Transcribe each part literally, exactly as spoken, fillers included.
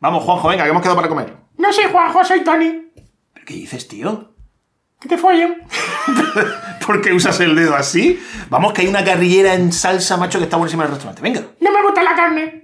Vamos, Juanjo, venga, que hemos quedado para comer. No soy Juanjo, soy Tony. ¿Pero qué dices, tío? Que te follen. ¿Por qué usas el dedo así? Vamos, que hay una carrillera en salsa, macho, que está buenísima en el restaurante. Venga. No me gusta la carne.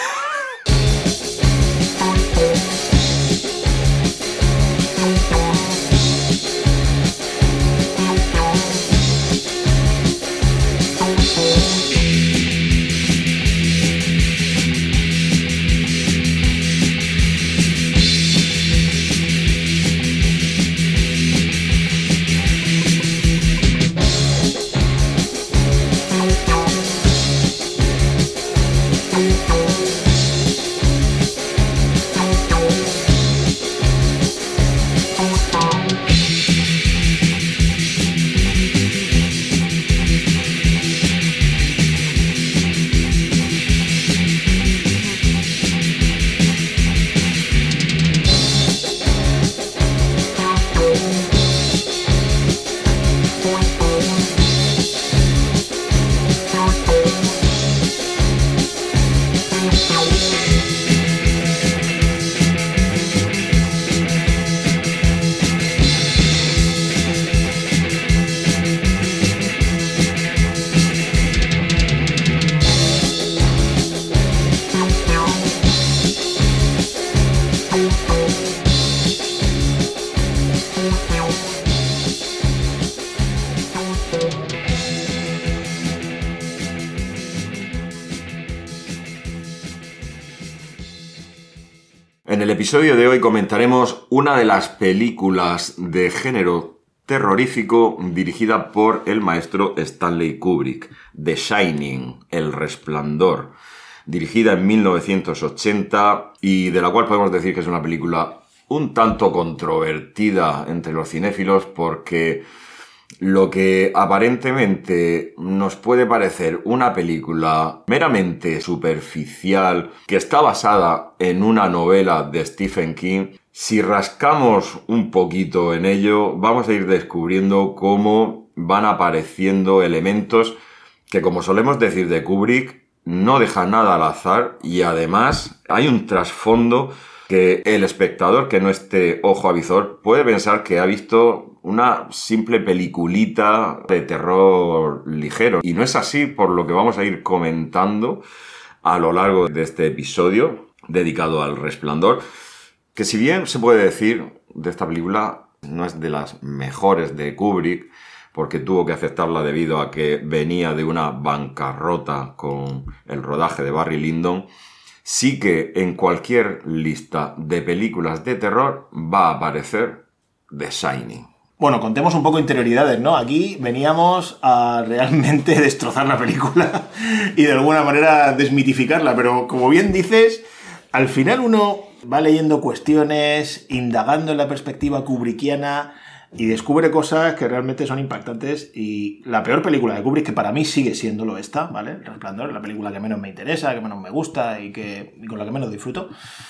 En el episodio de hoy comentaremos una de las películas de género terrorífico dirigida por el maestro Stanley Kubrick, The Shining, El Resplandor, dirigida en mil novecientos ochenta y de la cual podemos decir que es una película un tanto controvertida entre los cinéfilos porque lo que aparentemente nos puede parecer una película meramente superficial que está basada en una novela de Stephen King, si rascamos un poquito en ello, vamos a ir descubriendo cómo van apareciendo elementos que, como solemos decir de Kubrick, no deja nada al azar y además hay un trasfondo que el espectador que no esté ojo a visor puede pensar que ha visto una simple peliculita de terror ligero. Y no es así, por lo que vamos a ir comentando a lo largo de este episodio dedicado al Resplandor, que si bien se puede decir de esta película, no es de las mejores de Kubrick, porque tuvo que aceptarla debido a que venía de una bancarrota con el rodaje de Barry Lyndon, sí que en cualquier lista de películas de terror va a aparecer The Shining. Bueno, contemos un poco interioridades, ¿no? Aquí veníamos a realmente destrozar la película y de alguna manera desmitificarla, pero como bien dices, al final uno va leyendo cuestiones, indagando en la perspectiva kubrickiana y descubre cosas que realmente son impactantes. Y la peor película de Kubrick, que para mí sigue siéndolo esta, ¿vale? El Resplandor es la película que menos me interesa, que menos me gusta y, que, y con la que menos disfruto.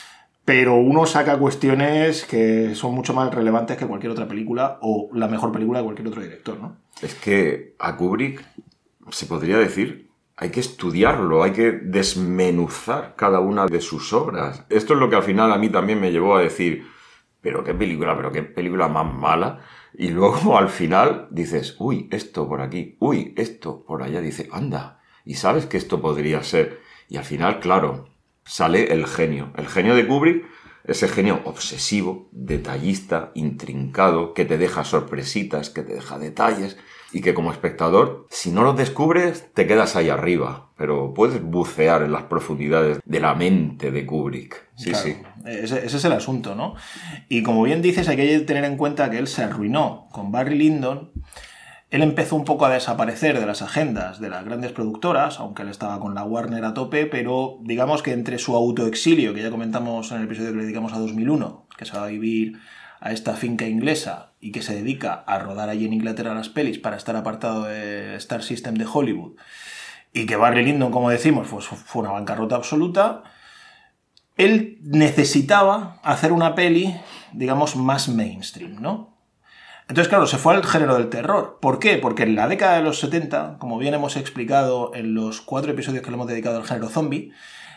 Pero uno saca cuestiones que son mucho más relevantes que cualquier otra película o la mejor película de cualquier otro director, ¿no? Es que a Kubrick, se podría decir, hay que estudiarlo, hay que desmenuzar cada una de sus obras. Esto es lo que al final a mí también me llevó a decir, pero qué película, pero qué película más mala. Y luego al final dices, uy, esto por aquí, uy, esto por allá. Dice, anda, y sabes que esto podría ser. Y al final, claro, sale el genio. El genio de Kubrick, ese genio obsesivo, detallista, intrincado, que te deja sorpresitas, que te deja detalles y que como espectador, si no los descubres, te quedas ahí arriba. Pero puedes bucear en las profundidades de la mente de Kubrick. Sí, claro, sí. Ese, ese es el asunto, ¿no? Y como bien dices, hay que tener en cuenta que él se arruinó con Barry Lyndon. Él empezó un poco a desaparecer de las agendas de las grandes productoras, aunque él estaba con la Warner a tope, pero digamos que entre su autoexilio, que ya comentamos en el episodio que le dedicamos a dos mil uno, que se va a vivir a esta finca inglesa y que se dedica a rodar allí en Inglaterra las pelis para estar apartado de Star System de Hollywood, y que Barry Lyndon, como decimos, pues fue una bancarrota absoluta, él necesitaba hacer una peli, digamos, más mainstream, ¿no? Entonces, claro, se fue al género del terror. ¿Por qué? Porque en la década de los setenta, como bien hemos explicado en los cuatro episodios que le hemos dedicado al género zombie,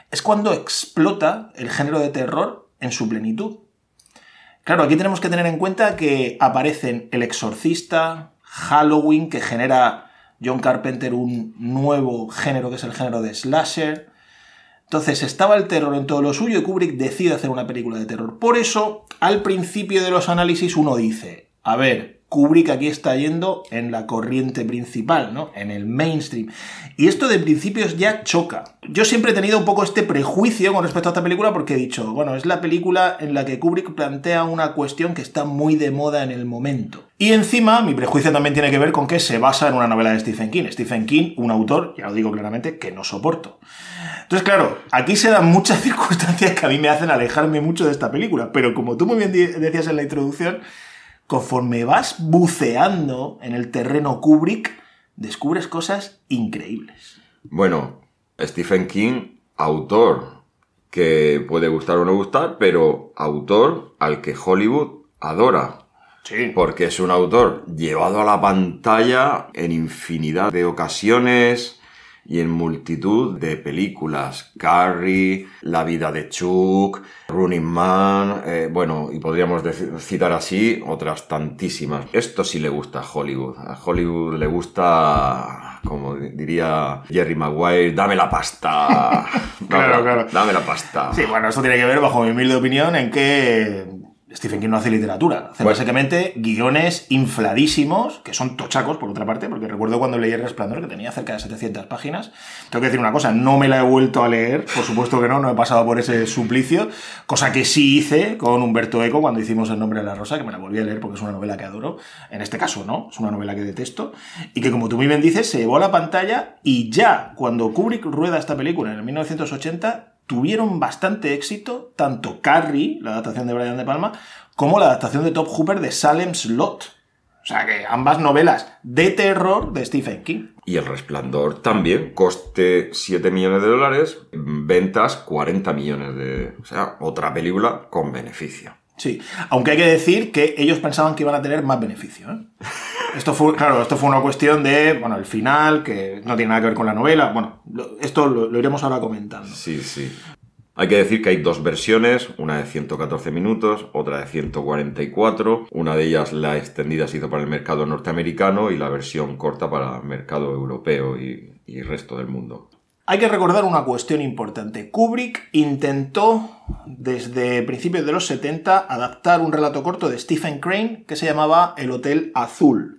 es cuando explota el género de terror en su plenitud. Claro, aquí tenemos que tener en cuenta que aparecen El Exorcista, Halloween, que genera John Carpenter un nuevo género que es el género de slasher. Entonces estaba el terror en todo lo suyo y Kubrick decide hacer una película de terror. Por eso, al principio de los análisis uno dice, a ver, Kubrick aquí está yendo en la corriente principal, ¿no? En el mainstream. Y esto de principios ya choca. Yo siempre he tenido un poco este prejuicio con respecto a esta película porque he dicho, bueno, es la película en la que Kubrick plantea una cuestión que está muy de moda en el momento. Y encima, mi prejuicio también tiene que ver con que se basa en una novela de Stephen King. Stephen King, un autor, ya lo digo claramente, que no soporto. Entonces, claro, aquí se dan muchas circunstancias que a mí me hacen alejarme mucho de esta película. Pero como tú muy bien decías en la introducción, conforme vas buceando en el terreno Kubrick, descubres cosas increíbles. Bueno, Stephen King, autor que puede gustar o no gustar, pero autor al que Hollywood adora. Sí. Porque es un autor llevado a la pantalla en infinidad de ocasiones y en multitud de películas. Carrie, La vida de Chuck, Running Man, eh, bueno, y podríamos decir, citar así otras tantísimas. Esto sí le gusta a Hollywood. A Hollywood le gusta, como diría Jerry Maguire, dame la pasta. Claro, dame, claro. Dame la pasta. Sí, bueno, esto tiene que ver, bajo mi humilde opinión, en que Stephen King no hace literatura. Hace Pues, básicamente guiones infladísimos, que son tochacos, por otra parte, porque recuerdo cuando leí El Resplandor, que tenía cerca de setecientas páginas. Tengo que decir una cosa, no me la he vuelto a leer, por supuesto que no, no he pasado por ese suplicio, cosa que sí hice con Humberto Eco cuando hicimos El nombre de la rosa, que me la volví a leer porque es una novela que adoro. En este caso no, es una novela que detesto. Y que, como tú muy bien dices, se llevó a la pantalla y ya, cuando Kubrick rueda esta película en el mil novecientos ochenta, tuvieron bastante éxito tanto Carrie, la adaptación de Brian De Palma, como la adaptación de Top Hooper de Salem's Lot. O sea que ambas novelas de terror de Stephen King. Y El Resplandor también, coste siete millones de dólares, ventas cuarenta millones de... O sea, otra película con beneficio. Sí, aunque hay que decir que ellos pensaban que iban a tener más beneficio, ¿eh? Esto fue, claro, esto fue una cuestión de, bueno, el final, que no tiene nada que ver con la novela. Bueno, lo, esto lo, lo iremos ahora comentando. Sí, sí. Hay que decir que hay dos versiones, una de ciento catorce minutos, otra de ciento cuarenta y cuatro. Una de ellas, la extendida, se hizo para el mercado norteamericano y la versión corta para el mercado europeo y, y resto del mundo. Hay que recordar una cuestión importante. Kubrick intentó, desde principios de los setenta, adaptar un relato corto de Stephen Crane que se llamaba El Hotel Azul.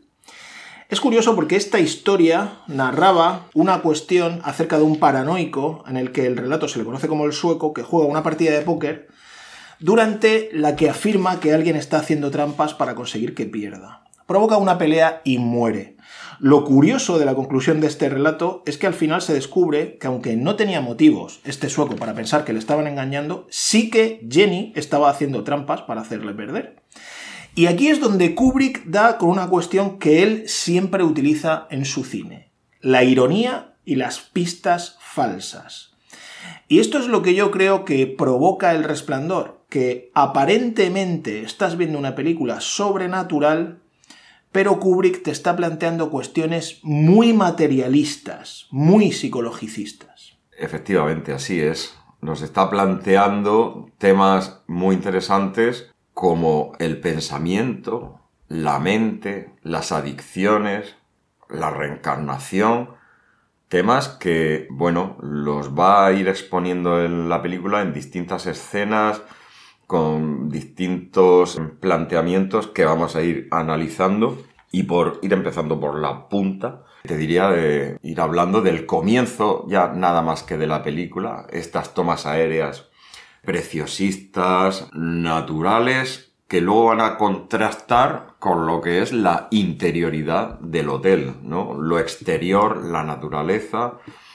Es curioso porque esta historia narraba una cuestión acerca de un paranoico en el que el relato se le conoce como el sueco, que juega una partida de póker durante la que afirma que alguien está haciendo trampas para conseguir que pierda. Provoca una pelea y muere. Lo curioso de la conclusión de este relato es que al final se descubre que, aunque no tenía motivos este sueco para pensar que le estaban engañando, sí que Jenny estaba haciendo trampas para hacerle perder. Y aquí es donde Kubrick da con una cuestión que él siempre utiliza en su cine: la ironía y las pistas falsas. Y esto es lo que yo creo que provoca El Resplandor, que aparentemente estás viendo una película sobrenatural, pero Kubrick te está planteando cuestiones muy materialistas, muy psicologicistas. Efectivamente, así es. Nos está planteando temas muy interesantes como el pensamiento, la mente, las adicciones, la reencarnación, temas que, bueno, los va a ir exponiendo en la película en distintas escenas, con distintos planteamientos que vamos a ir analizando. Y por ir empezando por la punta, te diría de ir hablando del comienzo, ya nada más que de la película, estas tomas aéreas preciosistas, naturales, que luego van a contrastar con lo que es la interioridad del hotel, ¿no? Lo exterior, la naturaleza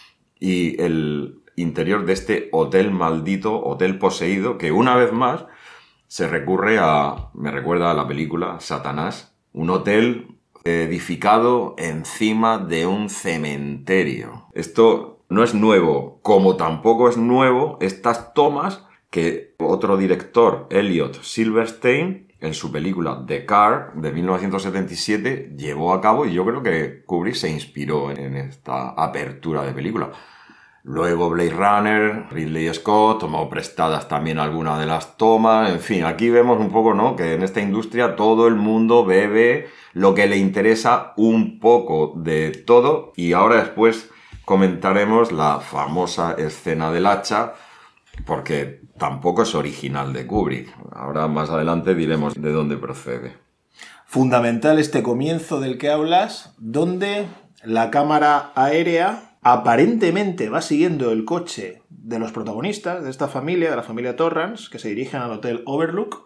y el interior de este hotel maldito, hotel poseído, que una vez más se recurre a, me recuerda a la película Satanás, un hotel edificado encima de un cementerio. Esto no es nuevo, como tampoco es nuevo estas tomas que otro director, Elliot Silverstein, en su película The Car de mil novecientos setenta y siete, llevó a cabo, y yo creo que Kubrick se inspiró en esta apertura de película. Luego Blade Runner, Ridley Scott, tomó prestadas también algunas de las tomas. En fin, aquí vemos un poco, ¿no?, que en esta industria todo el mundo bebe lo que le interesa, un poco de todo. Y ahora después comentaremos la famosa escena del hacha, porque tampoco es original de Kubrick. Ahora más adelante diremos de dónde procede. Fundamental este comienzo del que hablas, donde la cámara aérea aparentemente va siguiendo el coche de los protagonistas de esta familia, de la familia Torrance, que se dirigen al Hotel Overlook,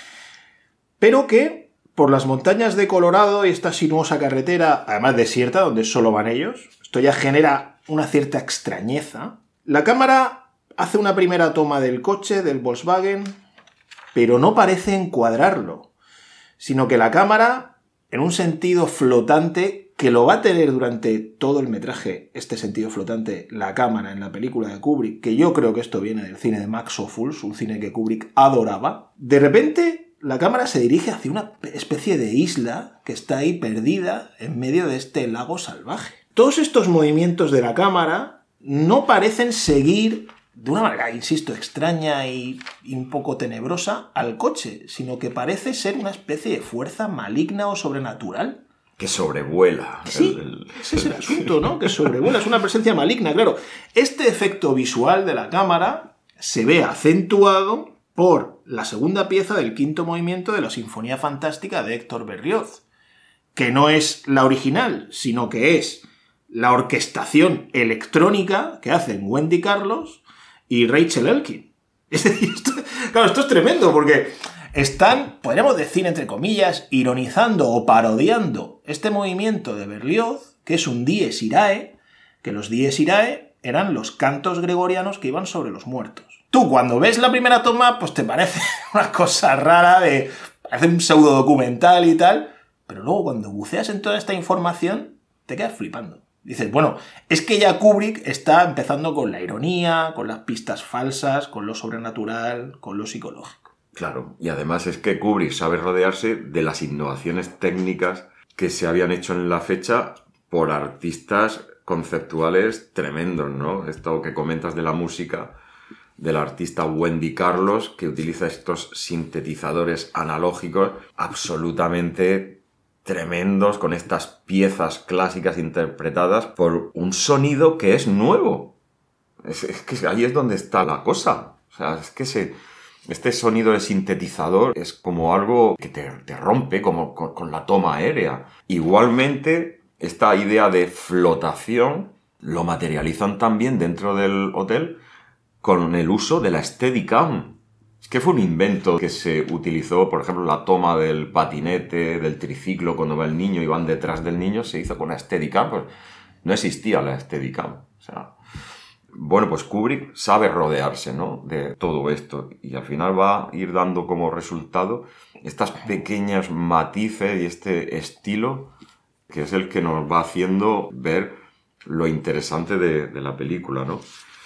pero que por las montañas de Colorado y esta sinuosa carretera, además desierta, donde solo van ellos, esto ya genera una cierta extrañeza. La cámara hace una primera toma del coche, del Volkswagen, pero no parece encuadrarlo, sino que la cámara, en un sentido flotante, que lo va a tener durante todo el metraje, este sentido flotante, la cámara en la película de Kubrick, que yo creo que esto viene del cine de Max Ophuls, un cine que Kubrick adoraba. De repente, la cámara se dirige hacia una especie de isla que está ahí perdida en medio de este lago salvaje. Todos estos movimientos de la cámara no parecen seguir de una manera, insisto, extraña y un poco tenebrosa al coche, sino que parece ser una especie de fuerza maligna o sobrenatural. Que sobrevuela. Sí, el, el... ese es el asunto, ¿no? Que sobrevuela, es una presencia maligna, claro. Este efecto visual de la cámara se ve acentuado por la segunda pieza del quinto movimiento de la Sinfonía Fantástica de Héctor Berlioz, que no es la original, sino que es la orquestación electrónica que hacen Wendy Carlos y Rachel Elkin. Es decir, esto, claro, esto es tremendo, porque están, podríamos decir, entre comillas, ironizando o parodiando este movimiento de Berlioz, que es un Dies Irae, que los Dies Irae eran los cantos gregorianos que iban sobre los muertos. Tú, cuando ves la primera toma, pues te parece una cosa rara, de parece un pseudo documental y tal, pero luego cuando buceas en toda esta información, te quedas flipando. Dices, bueno, es que ya Kubrick está empezando con la ironía, con las pistas falsas, con lo sobrenatural, con lo psicológico. Claro, y además es que Kubrick sabe rodearse de las innovaciones técnicas que se habían hecho en la fecha por artistas conceptuales tremendos, ¿no? Esto que comentas de la música, de la artista Wendy Carlos, que utiliza estos sintetizadores analógicos absolutamente tremendos, con estas piezas clásicas interpretadas por un sonido que es nuevo. Es, es que ahí es donde está la cosa. O sea, es que se... Este sonido de sintetizador es como algo que te, te rompe como con, con la toma aérea. Igualmente, esta idea de flotación lo materializan también dentro del hotel con el uso de la Steadicam. Es que fue un invento que se utilizó, por ejemplo, la toma del patinete, del triciclo, cuando va el niño y van detrás del niño, se hizo con la Steadicam. Pues no existía la Steadicam. O sea... Bueno, pues Kubrick sabe rodearse, ¿no?, de todo esto, y al final va a ir dando como resultado estas pequeñas matices y este estilo que es el que nos va haciendo ver lo interesante de, de la película, ¿no?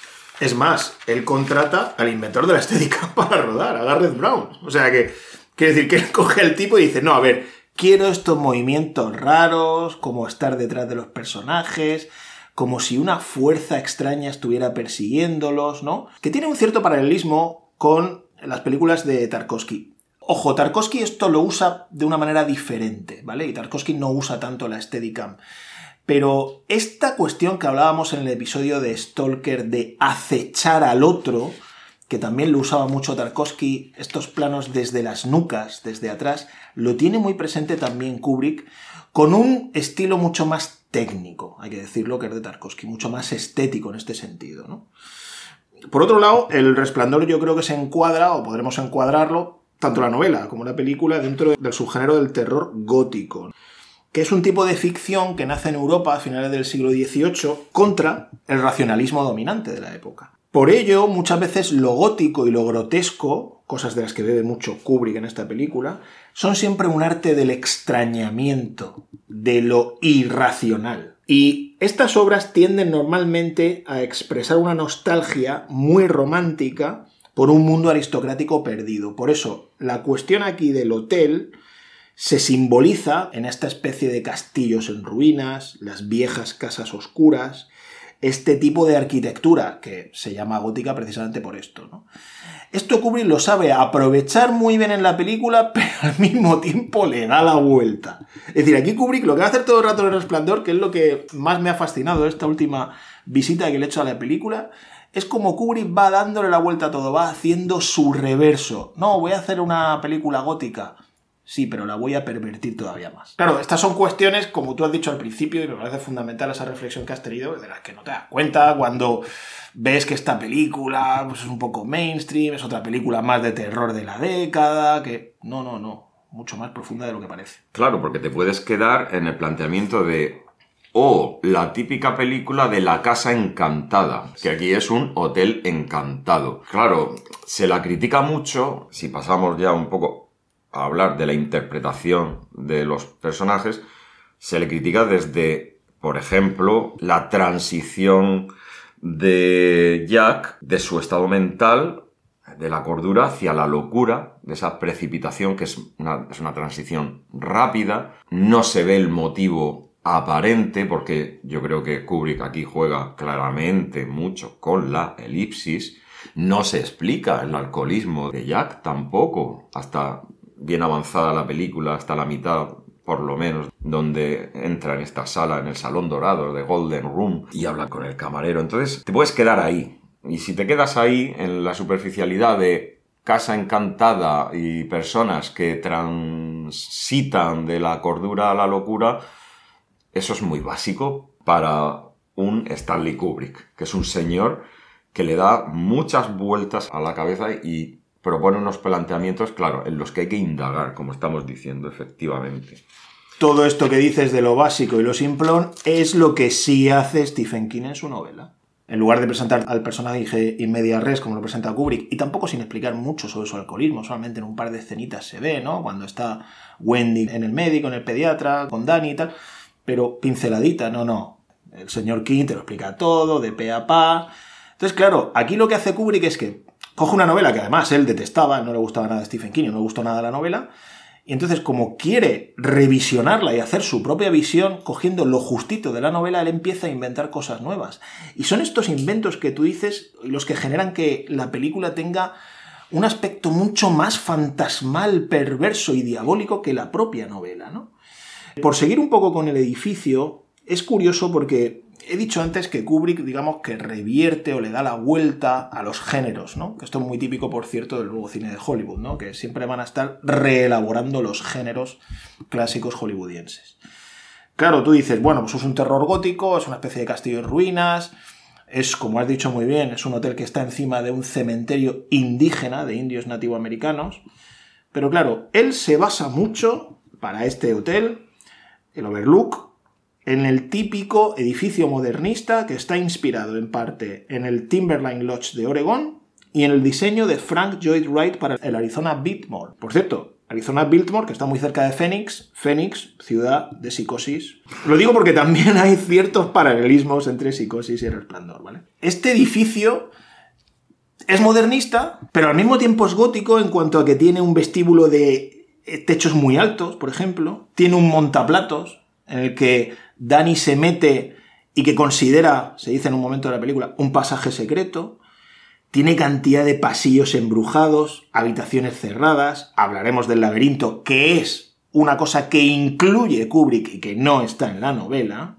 Es más, él contrata al inventor de la Steadicam para rodar, a Garrett Brown. O sea que, quiere decir que él coge el tipo y dice, no, a ver, quiero estos movimientos raros, como estar detrás de los personajes, como si una fuerza extraña estuviera persiguiéndolos, ¿no? Que tiene un cierto paralelismo con las películas de Tarkovsky. Ojo, Tarkovsky esto lo usa de una manera diferente, ¿vale? Y Tarkovsky no usa tanto la Steadicam. Pero esta cuestión que hablábamos en el episodio de Stalker de acechar al otro, que también lo usaba mucho Tarkovsky, estos planos desde las nucas, desde atrás, lo tiene muy presente también Kubrick, con un estilo mucho más técnico, hay que decirlo, que es de Tarkovsky, mucho más estético en este sentido, ¿no? Por otro lado, El Resplandor yo creo que se encuadra, o podremos encuadrarlo, tanto la novela como la película, dentro del subgénero del terror gótico, que es un tipo de ficción que nace en Europa a finales del siglo dieciocho contra el racionalismo dominante de la época. Por ello, muchas veces lo gótico y lo grotesco, cosas de las que bebe mucho Kubrick en esta película, son siempre un arte del extrañamiento, de lo irracional. Y estas obras tienden normalmente a expresar una nostalgia muy romántica por un mundo aristocrático perdido. Por eso, la cuestión aquí del hotel se simboliza en esta especie de castillos en ruinas, las viejas casas oscuras, este tipo de arquitectura, que se llama gótica precisamente por esto, ¿no? Esto Kubrick lo sabe aprovechar muy bien en la película, pero al mismo tiempo le da la vuelta. Es decir, aquí Kubrick lo que va a hacer todo el rato en El Resplandor, que es lo que más me ha fascinado de esta última visita que le he hecho a la película, es como Kubrick va dándole la vuelta a todo, va haciendo su reverso. No, voy a hacer una película gótica. Sí, pero la voy a pervertir todavía más. Claro, estas son cuestiones, como tú has dicho al principio, y me parece fundamental esa reflexión que has tenido, de las que no te das cuenta cuando ves que esta película pues, es un poco mainstream, es otra película más de terror de la década, que... No, no, no. Mucho más profunda de lo que parece. Claro, porque te puedes quedar en el planteamiento de... O la típica película de La Casa Encantada, que aquí es un hotel encantado. Claro, se la critica mucho, si pasamos ya un poco a hablar de la interpretación de los personajes, se le critica desde, por ejemplo, la transición de Jack, de su estado mental, de la cordura hacia la locura, de esa precipitación que es una, es una transición rápida, no se ve el motivo aparente, porque yo creo que Kubrick aquí juega claramente mucho con la elipsis. No se explica el alcoholismo de Jack tampoco, hasta bien avanzada la película, hasta la mitad por lo menos, donde entra en esta sala, en el Salón Dorado de Golden Room, y habla con el camarero. Entonces te puedes quedar ahí, y si te quedas ahí en la superficialidad de Casa Encantada y personas que transitan de la cordura a la locura, eso es muy básico para un Stanley Kubrick, que es un señor que le da muchas vueltas a la cabeza y propone unos planteamientos, claro, en los que hay que indagar, como estamos diciendo, efectivamente. Todo esto que dices de lo básico y lo simplón es lo que sí hace Stephen King en su novela. En lugar de presentar al personaje in media res, como lo presenta Kubrick, y tampoco sin explicar mucho sobre su alcoholismo, solamente en un par de escenitas se ve, ¿no? Cuando está Wendy en el médico, en el pediatra, con Danny y tal... Pero pinceladita, no, no. El señor King te lo explica todo, de pe a pa. Entonces, claro, aquí lo que hace Kubrick es que coge una novela que además él detestaba, no le gustaba nada a Stephen King, no le gustó nada la novela, y entonces como quiere revisionarla y hacer su propia visión, cogiendo lo justito de la novela, él empieza a inventar cosas nuevas. Y son estos inventos que tú dices los que generan que la película tenga un aspecto mucho más fantasmal, perverso y diabólico que la propia novela, ¿no? Por seguir un poco con el edificio, es curioso porque he dicho antes que Kubrick, digamos, que revierte o le da la vuelta a los géneros, ¿no? Que esto es muy típico, por cierto, del nuevo cine de Hollywood, ¿no? Que siempre van a estar reelaborando los géneros clásicos hollywoodienses. Claro, tú dices, bueno, pues es un terror gótico, es una especie de castillo en ruinas, es, como has dicho muy bien, es un hotel que está encima de un cementerio indígena de indios nativoamericanos, pero claro, él se basa mucho, para este hotel, el Overlook, en el típico edificio modernista que está inspirado en parte en el Timberline Lodge de Oregón y en el diseño de Frank Lloyd Wright para el Arizona Biltmore. Por cierto, Arizona Biltmore, que está muy cerca de Phoenix, Phoenix, ciudad de Psicosis. Lo digo porque también hay ciertos paralelismos entre Psicosis y El Resplandor, ¿vale? Este edificio es modernista, pero al mismo tiempo es gótico en cuanto a que tiene un vestíbulo de techos muy altos, por ejemplo. Tiene un montaplatos en el que Danny se mete y que considera, se dice en un momento de la película, un pasaje secreto. Tiene cantidad de pasillos embrujados, habitaciones cerradas. Hablaremos del laberinto, que es una cosa que incluye Kubrick y que no está en la novela.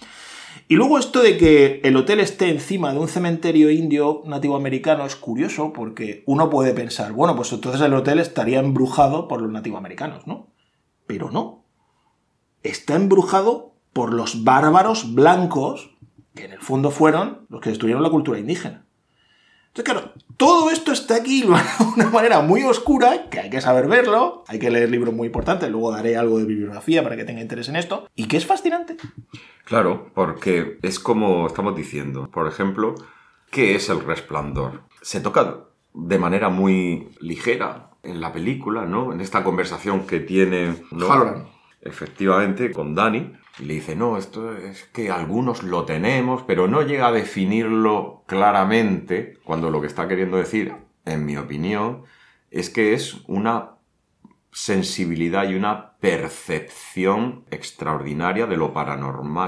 Y luego esto de que el hotel esté encima de un cementerio indio nativoamericano es curioso porque uno puede pensar, bueno, pues entonces el hotel estaría embrujado por los nativoamericanos, ¿no? Pero no. Está embrujado por los bárbaros blancos, que en el fondo fueron los que destruyeron la cultura indígena. Entonces, claro, todo esto está aquí de una manera muy oscura, que hay que saber verlo, hay que leer libros muy importantes, luego daré algo de bibliografía para que tenga interés en esto, y que es fascinante. Claro, porque es como estamos diciendo, por ejemplo, ¿qué es El Resplandor? Se toca de manera muy ligera en la película, ¿no? En esta conversación que tiene, ¿no? Halloran. Efectivamente, con Danny, y le dice, no, esto es que algunos lo tenemos, pero no llega a definirlo claramente, cuando lo que está queriendo decir, en mi opinión, es que es una sensibilidad y una percepción extraordinaria de lo paranormal.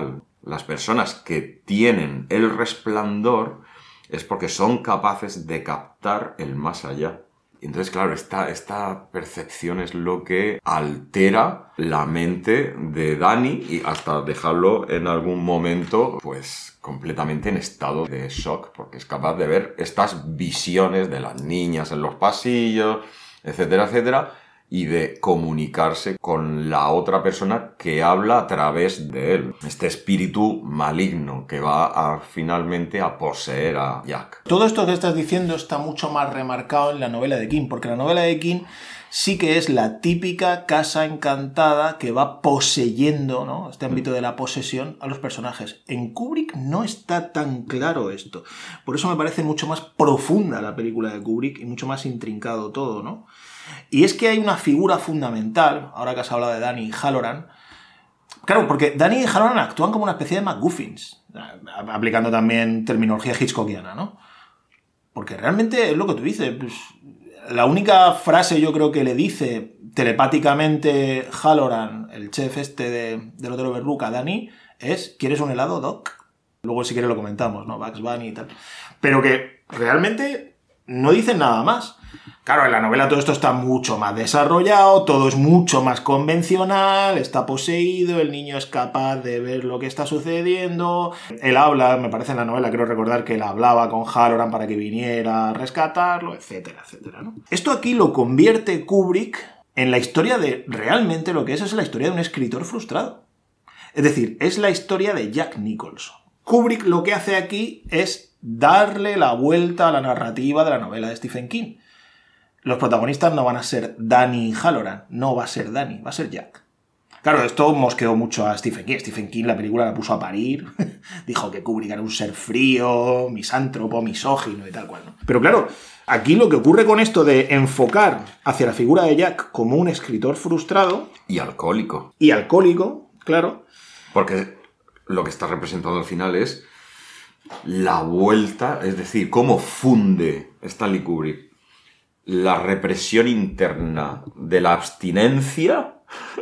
las personas que tienen el resplandor es porque son capaces de captar el más allá. Entonces, claro, esta, esta percepción es lo que altera la mente de Dani y hasta dejarlo en algún momento, pues, completamente en estado de shock, porque es capaz de ver estas visiones de las niñas en los pasillos, etcétera, etcétera, y de comunicarse con la otra persona que habla a través de él. Este espíritu maligno que va a, finalmente a poseer a Jack. Todo esto que estás diciendo está mucho más remarcado en la novela de King, porque la novela de King sí que es la típica casa encantada que va poseyendo, ¿no?, este ámbito de la posesión a los personajes. En Kubrick no está tan claro esto. Por eso me parece mucho más profunda la película de Kubrick y mucho más intrincado todo, ¿no? Y es que hay una figura fundamental, ahora que has hablado de Danny y Halloran. Claro, porque Danny y Halloran actúan como una especie de MacGuffins, aplicando también terminología hitchcockiana, ¿no? Porque realmente es lo que tú dices. Pues, la única frase yo creo que le dice telepáticamente Halloran, el chef este de, del Hotel Overlook, a Danny, es: ¿quieres un helado, Doc? Luego si quieres lo comentamos, ¿no? Bugs Bunny y tal. Pero que realmente no dicen nada más. Claro, en la novela todo esto está mucho más desarrollado, todo es mucho más convencional, está poseído, el niño es capaz de ver lo que está sucediendo, él habla, me parece en la novela, creo recordar que él hablaba con Halloran para que viniera a rescatarlo, etcétera, etcétera, ¿no? Esto aquí lo convierte Kubrick en la historia de realmente lo que es, es la historia de un escritor frustrado. Es decir, es la historia de Jack Nicholson. Kubrick lo que hace aquí es darle la vuelta a la narrativa de la novela de Stephen King. Los protagonistas no van a ser Danny y Halloran, no va a ser Danny, va a ser Jack. Claro, esto mosqueó mucho a Stephen King. Stephen King la película la puso a parir, dijo que Kubrick era un ser frío, misántropo, misógino y tal cual, ¿no? Pero claro, aquí lo que ocurre con esto de enfocar hacia la figura de Jack como un escritor frustrado... Y alcohólico. Y alcohólico, claro. Porque lo que está representado al final es la vuelta, es decir, cómo funde Stanley Kubrick la represión interna de la abstinencia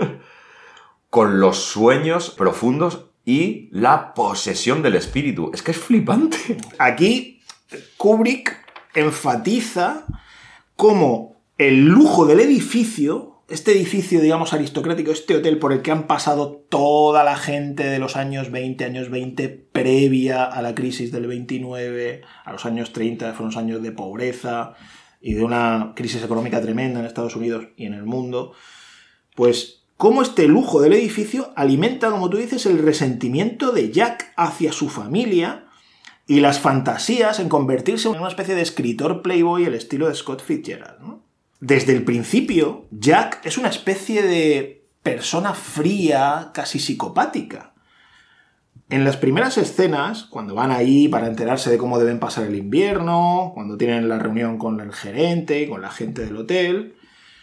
con los sueños profundos y la posesión del espíritu. Es que es flipante. Aquí Kubrick enfatiza cómo el lujo del edificio, este edificio, digamos, aristocrático, este hotel por el que han pasado toda la gente de los años veinte, años veinte, previa a la crisis del veintinueve, a los años treinta, fueron los años de pobreza y de una crisis económica tremenda en Estados Unidos y en el mundo, pues cómo este lujo del edificio alimenta, como tú dices, el resentimiento de Jack hacia su familia y las fantasías en convertirse en una especie de escritor playboy al estilo de Scott Fitzgerald, ¿no? Desde el principio, Jack es una especie de persona fría, casi psicopática. En las primeras escenas, cuando van ahí para enterarse de cómo deben pasar el invierno, cuando tienen la reunión con el gerente y con la gente del hotel,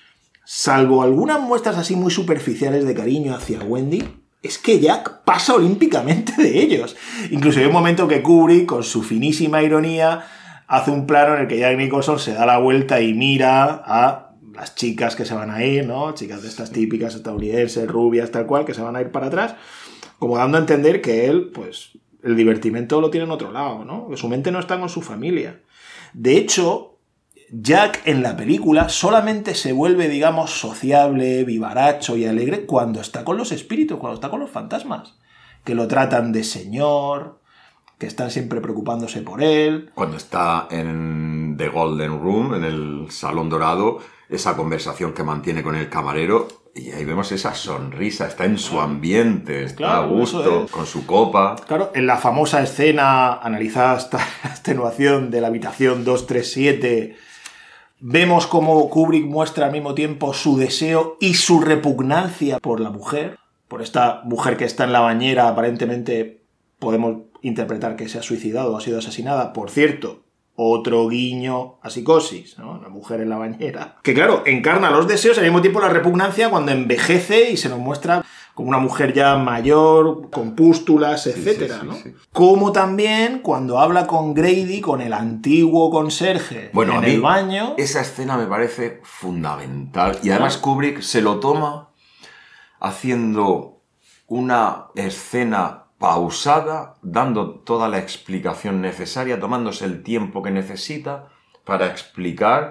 salvo algunas muestras así muy superficiales de cariño hacia Wendy, es que Jack pasa olímpicamente de ellos. Incluso hay un momento que Kubrick, con su finísima ironía, hace un plano en el que Jack Nicholson se da la vuelta y mira a las chicas que se van a ir, ¿no? Chicas de estas típicas estadounidenses, rubias, tal cual, que se van a ir para atrás, como dando a entender que él, pues, el divertimento lo tiene en otro lado, ¿no? Que su mente no está con su familia. De hecho, Jack en la película solamente se vuelve, digamos, sociable, vivaracho y alegre cuando está con los espíritus, cuando está con los fantasmas, que lo tratan de señor, que están siempre preocupándose por él. Cuando está en The Golden Room, en el Salón Dorado, esa conversación que mantiene con el camarero, y ahí vemos esa sonrisa, está en su ambiente, está claro, a gusto, con su copa. Claro, en la famosa escena, analizada hasta la extenuación de la habitación doscientos treinta y siete, vemos cómo Kubrick muestra al mismo tiempo su deseo y su repugnancia por la mujer, por esta mujer que está en la bañera, aparentemente podemos interpretar que se ha suicidado o ha sido asesinada. Por cierto, otro guiño a Psicosis, ¿no? La mujer en la bañera. Que claro, encarna los deseos y al mismo tiempo la repugnancia cuando envejece y se nos muestra como una mujer ya mayor, con pústulas, etcétera, sí, sí, sí, ¿no? Sí. Como también cuando habla con Grady, con el antiguo conserje, bueno, en a mí el baño. Esa escena me parece fundamental. Y además Kubrick se lo toma haciendo una escena pausada, dando toda la explicación necesaria, tomándose el tiempo que necesita para explicar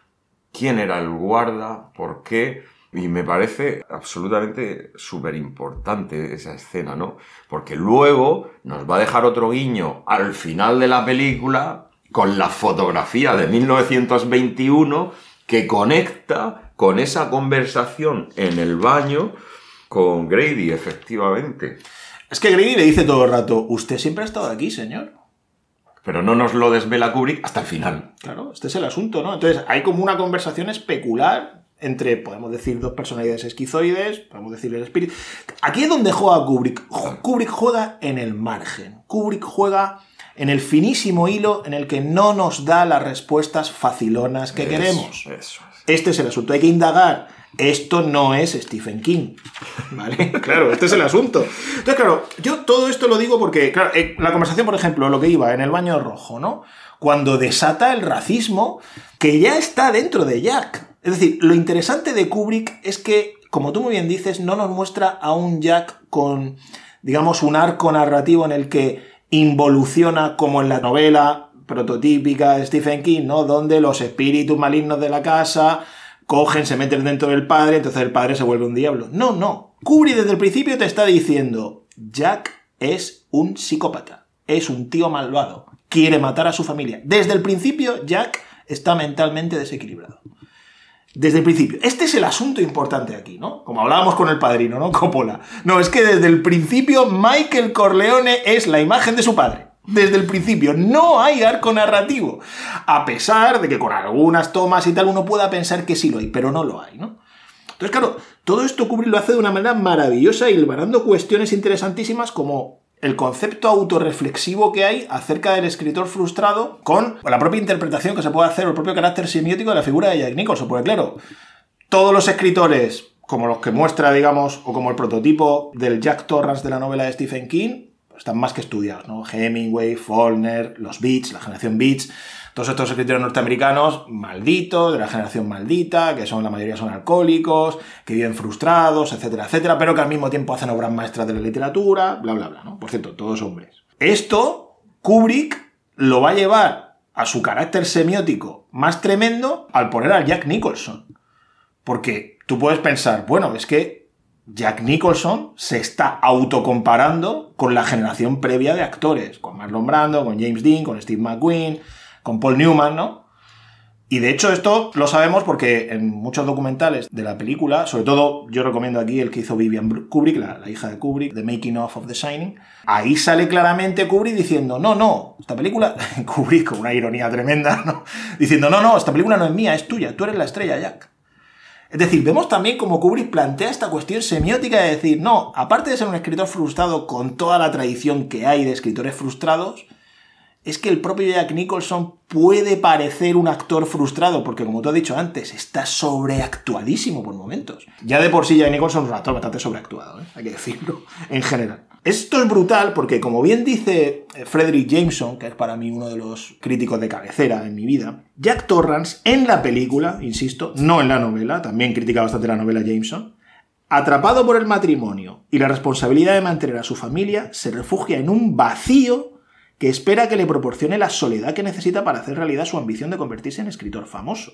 quién era el guarda, por qué, y me parece absolutamente súper importante esa escena, ¿no? Porque luego nos va a dejar otro guiño al final de la película con la fotografía de mil novecientos veintiuno que conecta con esa conversación en el baño con Grady, efectivamente. Es que Grady le dice todo el rato, usted siempre ha estado aquí, señor. Pero no nos lo desvela Kubrick hasta el final. Claro, este es el asunto, ¿no? Entonces, hay como una conversación especular entre, podemos decir, dos personalidades esquizoides, podemos decir el espíritu. Aquí es donde juega Kubrick. Kubrick juega en el margen. Kubrick juega en el finísimo hilo en el que no nos da las respuestas facilonas que eso, queremos. Eso. Este es el asunto. Hay que indagar. Esto no es Stephen King, ¿vale? Claro, este es el asunto. Entonces, claro, yo todo esto lo digo porque, claro, la conversación, por ejemplo, lo que iba en el baño rojo, ¿no? Cuando desata el racismo que ya está dentro de Jack. Es decir, lo interesante de Kubrick es que, como tú muy bien dices, no nos muestra a un Jack con, digamos, un arco narrativo en el que involuciona como en la novela prototípica de Stephen King, ¿no? Donde los espíritus malignos de la casa cogen, se meten dentro del padre, entonces el padre se vuelve un diablo. No, no. Kubrick desde el principio te está diciendo, Jack es un psicópata, es un tío malvado, quiere matar a su familia. Desde el principio, Jack está mentalmente desequilibrado. Desde el principio. Este es el asunto importante aquí, ¿no? Como hablábamos con el padrino, ¿no? Coppola. No, es que desde el principio Michael Corleone es la imagen de su padre. Desde el principio. No hay arco narrativo. A pesar de que con algunas tomas y tal uno pueda pensar que sí lo hay, pero no lo hay, ¿no? Entonces, claro, todo esto Kubrick lo hace de una manera maravillosa y hilvanando cuestiones interesantísimas como el concepto autorreflexivo que hay acerca del escritor frustrado con la propia interpretación que se puede hacer, el propio carácter semiótico de la figura de Jack Nicholson. Porque, claro, todos los escritores, como los que muestra, digamos, o como el prototipo del Jack Torrance de la novela de Stephen King, están más que estudiados, ¿no? Hemingway, Faulkner, los Beats, la generación Beats, todos estos escritores norteamericanos malditos, de la generación maldita, que son la mayoría son alcohólicos, que viven frustrados, etcétera, etcétera, pero que al mismo tiempo hacen obras maestras de la literatura, bla, bla, bla, ¿no? Por cierto, todos hombres. Esto, Kubrick lo va a llevar a su carácter semiótico más tremendo al poner a Jack Nicholson. Porque tú puedes pensar, bueno, es que Jack Nicholson se está autocomparando con la generación previa de actores, con Marlon Brando, con James Dean, con Steve McQueen, con Paul Newman, ¿no? Y de hecho esto lo sabemos porque en muchos documentales de la película, sobre todo yo recomiendo aquí el que hizo Vivian Kubrick, la, la hija de Kubrick, The Making of of The Shining, ahí sale claramente Kubrick diciendo, no, no, esta película, Kubrick con una ironía tremenda, ¿no? Diciendo, no, no, esta película no es mía, es tuya, tú eres la estrella, Jack. Es decir, vemos también cómo Kubrick plantea esta cuestión semiótica de decir, no, aparte de ser un escritor frustrado con toda la tradición que hay de escritores frustrados, es que el propio Jack Nicholson puede parecer un actor frustrado, porque como tú has dicho antes, está sobreactuadísimo por momentos. Ya de por sí Jack Nicholson es un actor bastante sobreactuado, ¿eh? Hay que decirlo, en general. Esto es brutal porque, como bien dice Frederick Jameson, que es para mí uno de los críticos de cabecera en mi vida, Jack Torrance en la película, insisto, no en la novela, también critica bastante la novela Jameson, atrapado por el matrimonio y la responsabilidad de mantener a su familia, se refugia en un vacío que espera que le proporcione la soledad que necesita para hacer realidad su ambición de convertirse en escritor famoso.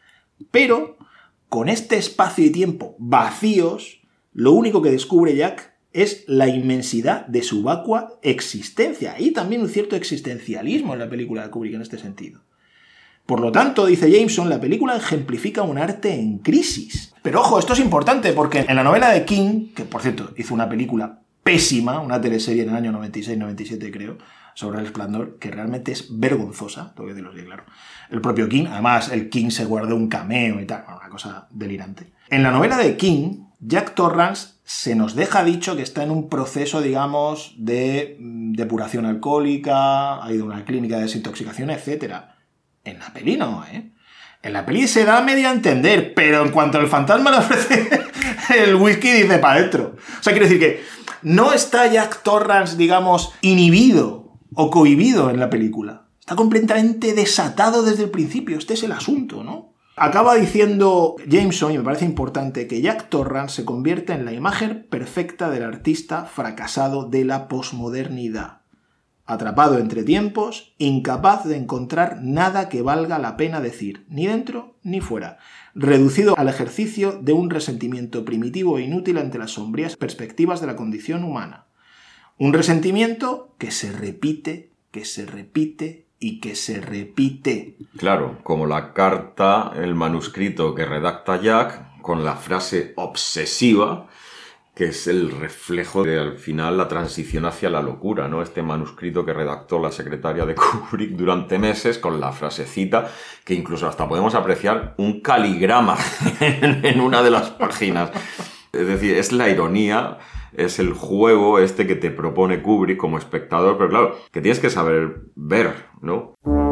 Pero, con este espacio y tiempo vacíos, lo único que descubre Jack es la inmensidad de su vacua existencia. Hay también un cierto existencialismo en la película de Kubrick en este sentido. Por lo tanto, dice Jameson, la película ejemplifica un arte en crisis. Pero ojo, esto es importante porque en la novela de King, que por cierto hizo una película pésima, una teleserie en el año noventa y seis noventa y siete creo, sobre el Resplandor, que realmente es vergonzosa, tengo que decirlo así, claro. El propio King, además el King se guardó un cameo y tal, una cosa delirante. En la novela de King, Jack Torrance se nos deja dicho que está en un proceso, digamos, de depuración alcohólica, ha ido a una clínica de desintoxicación, etcétera. En la peli no, ¿eh? En la peli se da medio a entender, pero en cuanto el fantasma le ofrece el whisky, dice para adentro. O sea, quiero decir que no está Jack Torrance, digamos, inhibido o cohibido en la película. Está completamente desatado desde el principio. Este es el asunto, ¿no? Acaba diciendo Jameson, y me parece importante, que Jack Torrance se convierte en la imagen perfecta del artista fracasado de la posmodernidad. Atrapado entre tiempos, incapaz de encontrar nada que valga la pena decir, ni dentro ni fuera, reducido al ejercicio de un resentimiento primitivo e inútil ante las sombrías perspectivas de la condición humana. Un resentimiento que se repite, que se repite y que se repite. Claro, como la carta, el manuscrito que redacta Jack, con la frase obsesiva, que es el reflejo de, al final, la transición hacia la locura, ¿no? Este manuscrito que redactó la secretaria de Kubrick durante meses, con la frasecita, que incluso hasta podemos apreciar un caligrama en una de las páginas. Es decir, es la ironía, es el juego este que te propone Kubrick como espectador, pero claro, que tienes que saber ver, ¿no?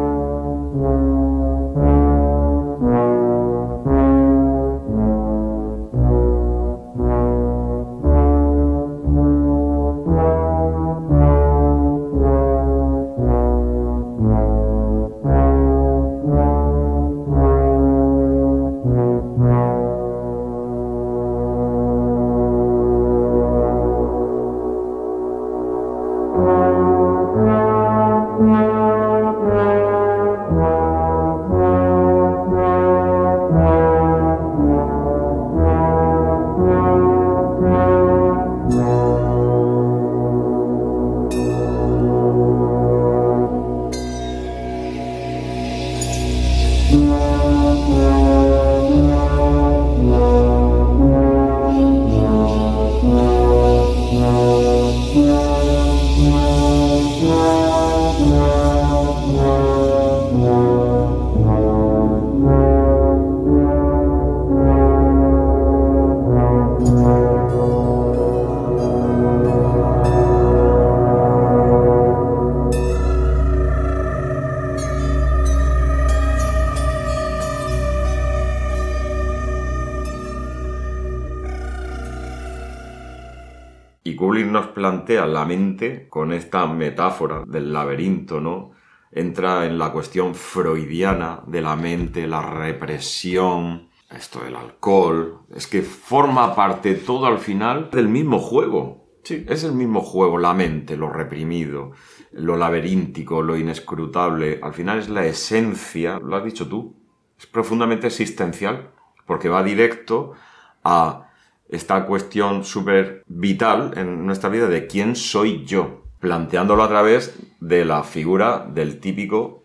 Y Kubrick nos plantea la mente con esta metáfora del laberinto, ¿no? Entra en la cuestión freudiana de la mente, la represión, esto del alcohol. Es que forma parte todo al final del mismo juego. Sí. Es el mismo juego, la mente, lo reprimido, lo laberíntico, lo inescrutable. Al final es la esencia, lo has dicho tú, es profundamente existencial, porque va directo a esta cuestión súper vital en nuestra vida de quién soy yo, planteándolo a través de la figura del típico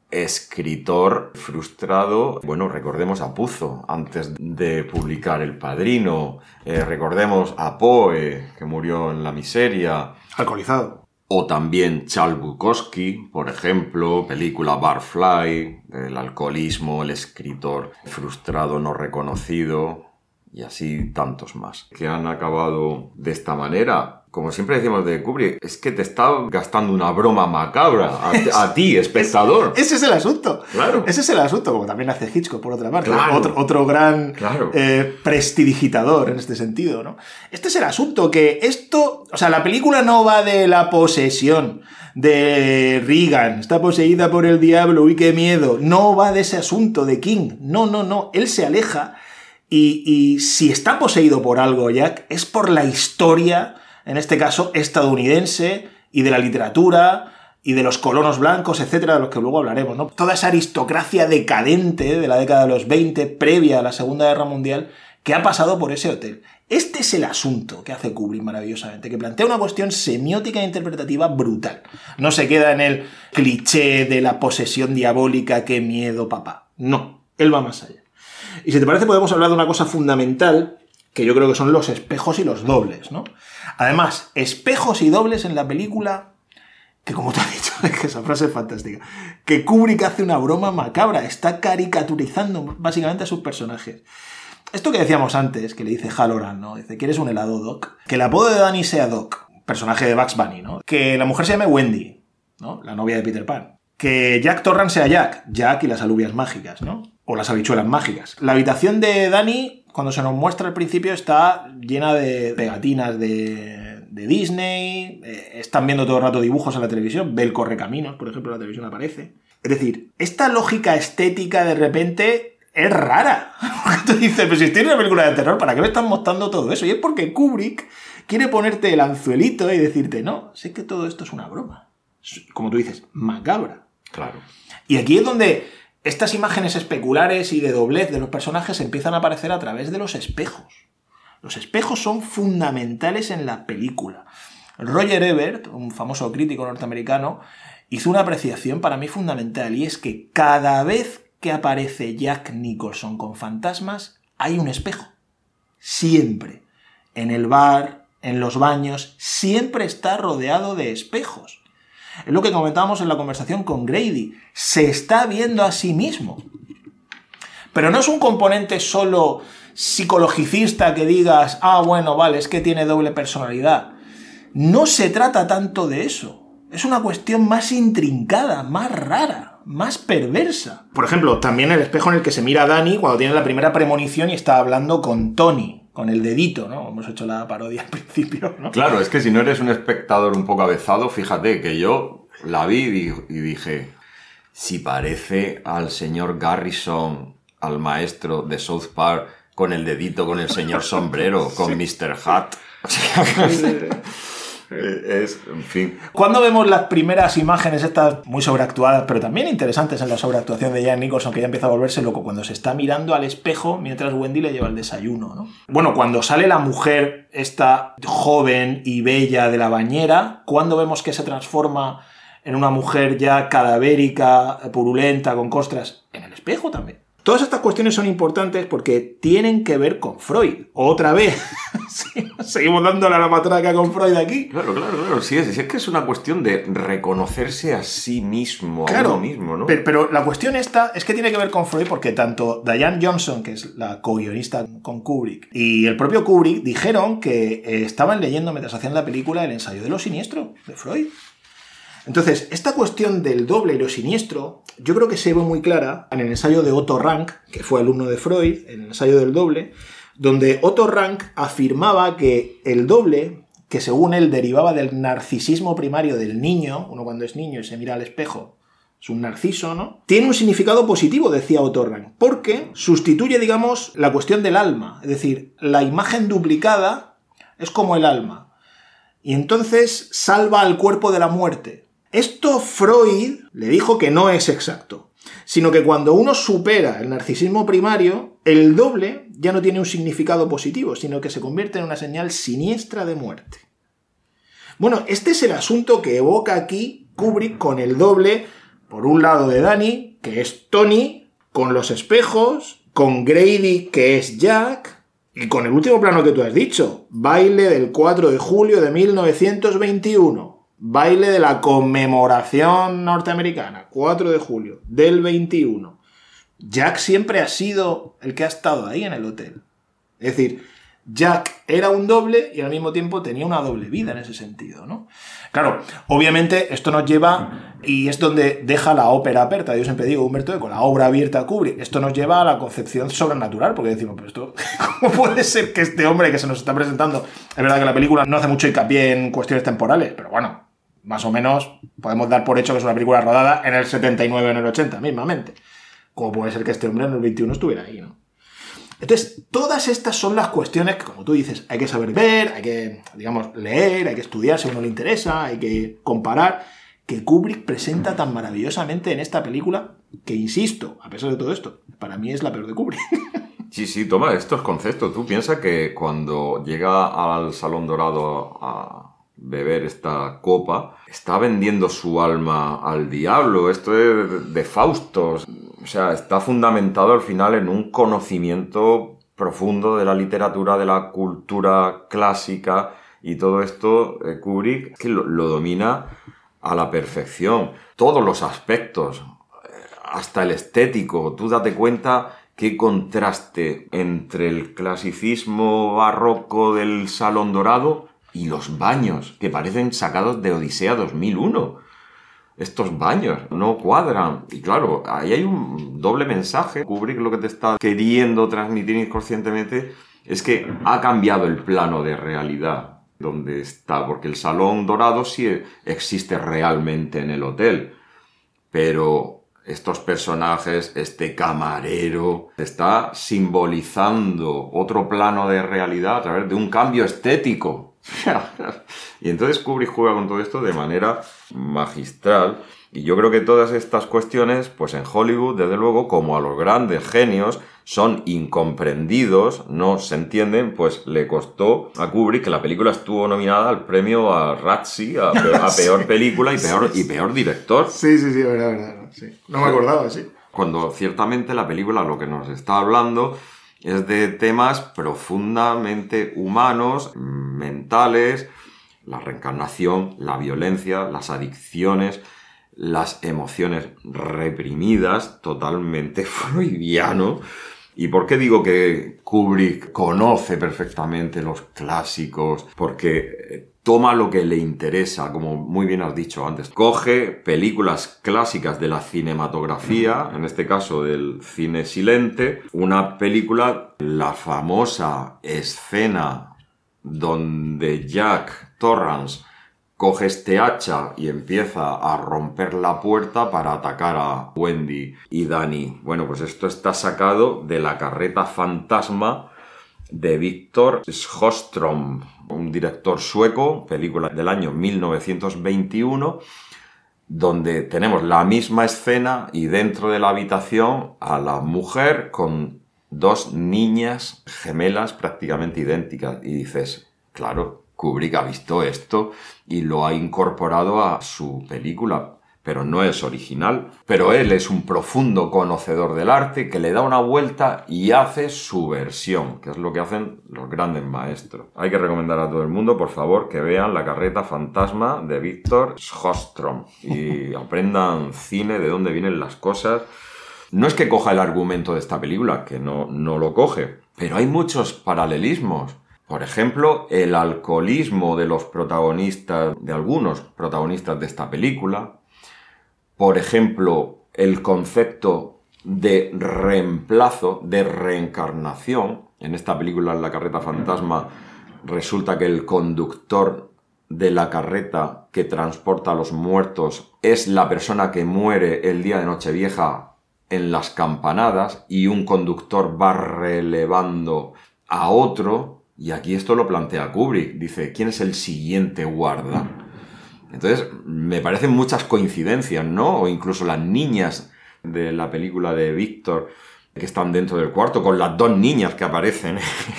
escritor frustrado. Bueno, recordemos a Puzo antes de publicar El Padrino, eh, recordemos a Poe, que murió en la miseria. Alcoholizado. O también Charles Bukowski, por ejemplo, película Barfly, el alcoholismo, el escritor frustrado no reconocido, y así tantos más, que han acabado de esta manera. Como siempre decimos de Kubrick, es que te está gastando una broma macabra a, a ti, espectador. Es, ese es el asunto. Claro. Ese es el asunto, como también hace Hitchcock, por otra parte. Claro. Otro, otro gran Claro. eh, prestidigitador en este sentido, ¿no? Este es el asunto, que esto... O sea, la película no va de la posesión de Reagan, está poseída por el diablo, uy, qué miedo. No va de ese asunto de King. No, no, no. Él se aleja y, y si está poseído por algo, Jack, es por la historia, en este caso estadounidense, y de la literatura, y de los colonos blancos, etcétera, de los que luego hablaremos, ¿no? Toda esa aristocracia decadente de la década de los veinte, previa a la Segunda Guerra Mundial, que ha pasado por ese hotel. Este es el asunto que hace Kubrick maravillosamente, que plantea una cuestión semiótica e interpretativa brutal. No se queda en el cliché de la posesión diabólica, qué miedo, papá. No, él va más allá. Y si te parece, podemos hablar de una cosa fundamental, que yo creo que son los espejos y los dobles, ¿no? Además, espejos y dobles en la película, que como te he dicho, es que esa frase es fantástica, que Kubrick hace una broma macabra, está caricaturizando básicamente a sus personajes. Esto que decíamos antes, que le dice Halloran, ¿no? Dice, ¿quieres un helado, Doc? Que el apodo de Danny sea Doc, personaje de Bugs Bunny, ¿no? Que la mujer se llame Wendy, ¿no? La novia de Peter Pan. Que Jack Torrance sea Jack, Jack y las alubias mágicas, ¿no? O las habichuelas mágicas. La habitación de Danny, cuando se nos muestra al principio, está llena de pegatinas de, de Disney, eh, están viendo todo el rato dibujos en la televisión, ve el Correcaminos, por ejemplo, en la televisión aparece. Es decir, esta lógica estética de repente es rara. Tú dices, pero si tienes una película de terror, ¿para qué me están mostrando todo eso? Y es porque Kubrick quiere ponerte el anzuelito y decirte, no, sé que todo esto es una broma. Como tú dices, macabra. Claro. Y aquí es donde estas imágenes especulares y de doblez de los personajes empiezan a aparecer a través de los espejos. Los espejos son fundamentales en la película. Roger Ebert, un famoso crítico norteamericano, hizo una apreciación para mí fundamental, y es que cada vez que aparece Jack Nicholson con fantasmas, hay un espejo. Siempre. En el bar, en los baños, siempre está rodeado de espejos. Es lo que comentábamos en la conversación con Grady. Se está viendo a sí mismo. Pero no es un componente solo psicologicista que digas, ah, bueno, vale, es que tiene doble personalidad. No se trata tanto de eso. Es una cuestión más intrincada, más rara, más perversa. Por ejemplo, también el espejo en el que se mira a Danny cuando tiene la primera premonición y está hablando con Tony, con el dedito, ¿no? Hemos hecho la parodia al principio, ¿no? Claro, es que si no eres un espectador un poco avezado, fíjate que yo la vi y dije, si parece al señor Garrison, al maestro de South Park, con el dedito, con el señor sombrero, con mister Hat. Es, en fin. Cuando vemos las primeras imágenes estas muy sobreactuadas, pero también interesantes en la sobreactuación de Jack Nicholson, que ya empieza a volverse loco cuando se está mirando al espejo mientras Wendy le lleva el desayuno, ¿no? Bueno, cuando sale la mujer esta joven y bella de la bañera, cuando vemos que se transforma en una mujer ya cadavérica, purulenta, con costras, en el espejo también. Todas estas cuestiones son importantes porque tienen que ver con Freud. Otra vez, seguimos dándole a la matraca con Freud aquí. Claro, claro, claro. Sí es, sí es que es una cuestión de reconocerse a sí mismo, claro, a uno mismo, ¿no? Pero, pero la cuestión esta es que tiene que ver con Freud porque tanto Diane Johnson, que es la co-guionista con Kubrick, y el propio Kubrick dijeron que eh, estaban leyendo mientras hacían la película El ensayo de lo siniestro, de Freud. Entonces, esta cuestión del doble y lo siniestro, yo creo que se ve muy clara en el ensayo de Otto Rank, que fue alumno de Freud, en el ensayo del doble, donde Otto Rank afirmaba que el doble, que según él derivaba del narcisismo primario del niño, uno cuando es niño y se mira al espejo, es un narciso, ¿no? Tiene un significado positivo, decía Otto Rank, porque sustituye, digamos, la cuestión del alma, es decir, la imagen duplicada es como el alma, y entonces salva al cuerpo de la muerte. Esto Freud le dijo que no es exacto, sino que cuando uno supera el narcisismo primario, el doble ya no tiene un significado positivo, sino que se convierte en una señal siniestra de muerte. Bueno, este es el asunto que evoca aquí Kubrick con el doble, por un lado de Danny, que es Tony, con los espejos, con Grady, que es Jack, y con el último plano que tú has dicho, baile del cuatro de julio de mil novecientos veintiuno. Baile de la conmemoración norteamericana, cuatro de julio del veintiuno. Jack siempre ha sido el que ha estado ahí en el hotel. Es decir, Jack era un doble y al mismo tiempo tenía una doble vida en ese sentido, ¿no? Claro, obviamente esto nos lleva, y es donde deja la ópera aperta, yo siempre digo, Humberto Eco, la obra abierta a Kubrick, esto nos lleva a la concepción sobrenatural, porque decimos, pero esto, ¿cómo puede ser que este hombre que se nos está presentando, es verdad que la película no hace mucho hincapié en cuestiones temporales, pero bueno, más o menos podemos dar por hecho que es una película rodada en el setenta y nueve o en el ochenta, mismamente. ¿Cómo puede ser que este hombre en el veintiuno estuviera ahí, no? Entonces, todas estas son las cuestiones que, como tú dices, hay que saber ver, hay que, digamos, leer, hay que estudiar si a uno le interesa, hay que comparar, que Kubrick presenta tan maravillosamente en esta película, que, insisto, a pesar de todo esto, para mí es la peor de Kubrick. Sí, sí, toma estos conceptos. Tú piensas que cuando llega al Salón Dorado a beber esta copa, está vendiendo su alma al diablo. Esto es de Fausto. O sea, está fundamentado al final en un conocimiento profundo de la literatura, de la cultura clásica, y todo esto eh, Kubrick que lo, lo domina a la perfección. Todos los aspectos, hasta el estético. Tú date cuenta qué contraste entre el clasicismo barroco del Salón Dorado y los baños, que parecen sacados de Odisea dos mil uno. Estos baños no cuadran. Y claro, ahí hay un doble mensaje. Kubrick lo que te está queriendo transmitir inconscientemente es que ha cambiado el plano de realidad donde está, porque el Salón Dorado sí existe realmente en el hotel, pero estos personajes, este camarero, está simbolizando otro plano de realidad a través de un cambio estético. Y entonces Kubrick juega con todo esto de manera magistral. Y yo creo que todas estas cuestiones, pues en Hollywood, desde luego, como a los grandes genios, son incomprendidos, no se entienden, pues le costó a Kubrick que la película estuvo nominada al premio a Razzie, a peor, a peor película y peor, y peor director. Sí, sí, sí, verdad, verdad. Sí. No me acordaba, sí. Cuando ciertamente la película lo que nos está hablando es de temas profundamente humanos, mentales, la reencarnación, la violencia, las adicciones, las emociones reprimidas, totalmente freudiano. ¿Y por qué digo que Kubrick conoce perfectamente los clásicos? Porque toma lo que le interesa, como muy bien has dicho antes. Coge películas clásicas de la cinematografía, en este caso del cine silente, una película, la famosa escena donde Jack Torrance coge este hacha y empieza a romper la puerta para atacar a Wendy y Danny. Bueno, pues esto está sacado de La carreta fantasma de Victor Sjöström, un director sueco, película del año mil novecientos veintiuno, donde tenemos la misma escena y dentro de la habitación a la mujer con dos niñas gemelas prácticamente idénticas. Y dices, claro, Kubrick ha visto esto y lo ha incorporado a su película, pero no es original. Pero él es un profundo conocedor del arte que le da una vuelta y hace su versión, que es lo que hacen los grandes maestros. Hay que recomendar a todo el mundo, por favor, que vean La carreta fantasma de Victor Sjöström y aprendan cine, de dónde vienen las cosas. No es que coja el argumento de esta película, que no, no lo coge, pero hay muchos paralelismos. Por ejemplo, el alcoholismo de los protagonistas, de algunos protagonistas de esta película. Por ejemplo, el concepto de reemplazo, de reencarnación. En esta película, en La carreta fantasma, resulta que el conductor de la carreta que transporta a los muertos es la persona que muere el día de Nochevieja en las campanadas y un conductor va relevando a otro. Y aquí esto lo plantea Kubrick. Dice, ¿quién es el siguiente guarda? Entonces, me parecen muchas coincidencias, ¿no? O incluso las niñas de la película de Víctor que están dentro del cuarto, con las dos niñas que aparecen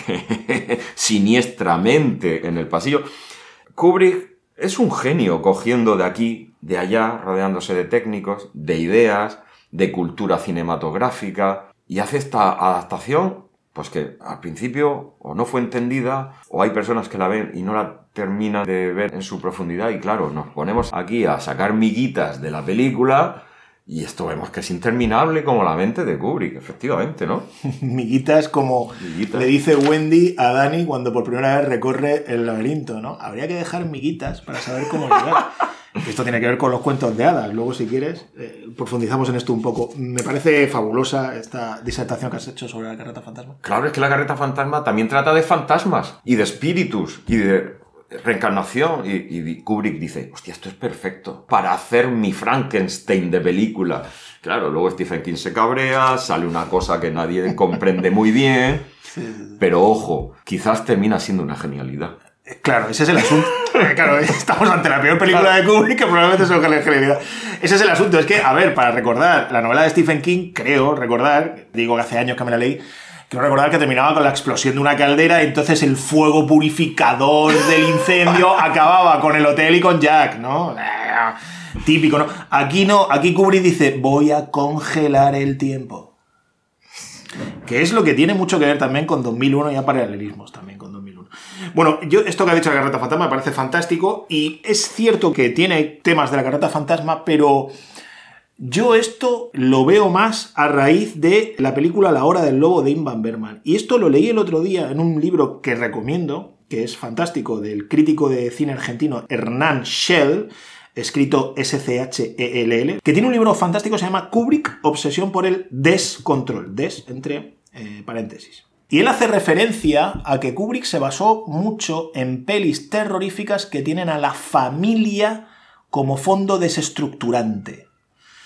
siniestramente en el pasillo. Kubrick es un genio cogiendo de aquí, de allá, rodeándose de técnicos, de ideas, de cultura cinematográfica, y hace esta adaptación pues que al principio o no fue entendida o hay personas que la ven y no la terminan de ver en su profundidad y claro, nos ponemos aquí a sacar miguitas de la película y esto vemos que es interminable como la mente de Kubrick, efectivamente, ¿no? Miguitas como miguitas. Le dice Wendy a Danny cuando por primera vez recorre el laberinto, ¿no? Habría que dejar miguitas para saber cómo llegar. Esto tiene que ver con los cuentos de hadas. Luego, si quieres, eh, profundizamos en esto un poco. Me parece fabulosa esta disertación que has hecho sobre la carreta fantasma. Claro, es que la carreta fantasma también trata de fantasmas y de espíritus y de reencarnación. Y, y Kubrick dice, hostia, esto es perfecto para hacer mi Frankenstein de película. Claro, luego Stephen King se cabrea, sale una cosa que nadie comprende muy bien, pero ojo, quizás termina siendo una genialidad. Claro, ese es el asunto. Claro, estamos ante la peor película de Kubrick que probablemente sea una genialidad. Ese es el asunto. Es que, a ver, para recordar la novela de Stephen King, creo recordar, digo que hace años que me la leí, creo recordar que terminaba con la explosión de una caldera y entonces el fuego purificador del incendio acababa con el hotel y con Jack, ¿no? Típico, ¿no? Aquí no, aquí Kubrick dice, voy a congelar el tiempo. Que es lo que tiene mucho que ver también con dos mil uno y a paralelismos también con dos mil uno. Bueno, yo esto que ha dicho la carreta fantasma me parece fantástico y es cierto que tiene temas de la carreta fantasma, pero yo esto lo veo más a raíz de la película La hora del lobo de Ingmar Bergman. Y esto lo leí el otro día en un libro que recomiendo, que es fantástico, del crítico de cine argentino Hernán Schell, escrito S C H E L L, que tiene un libro fantástico que se llama Kubrick, Obsesión por el descontrol. Des entre eh, paréntesis. Y él hace referencia a que Kubrick se basó mucho en pelis terroríficas que tienen a la familia como fondo desestructurante.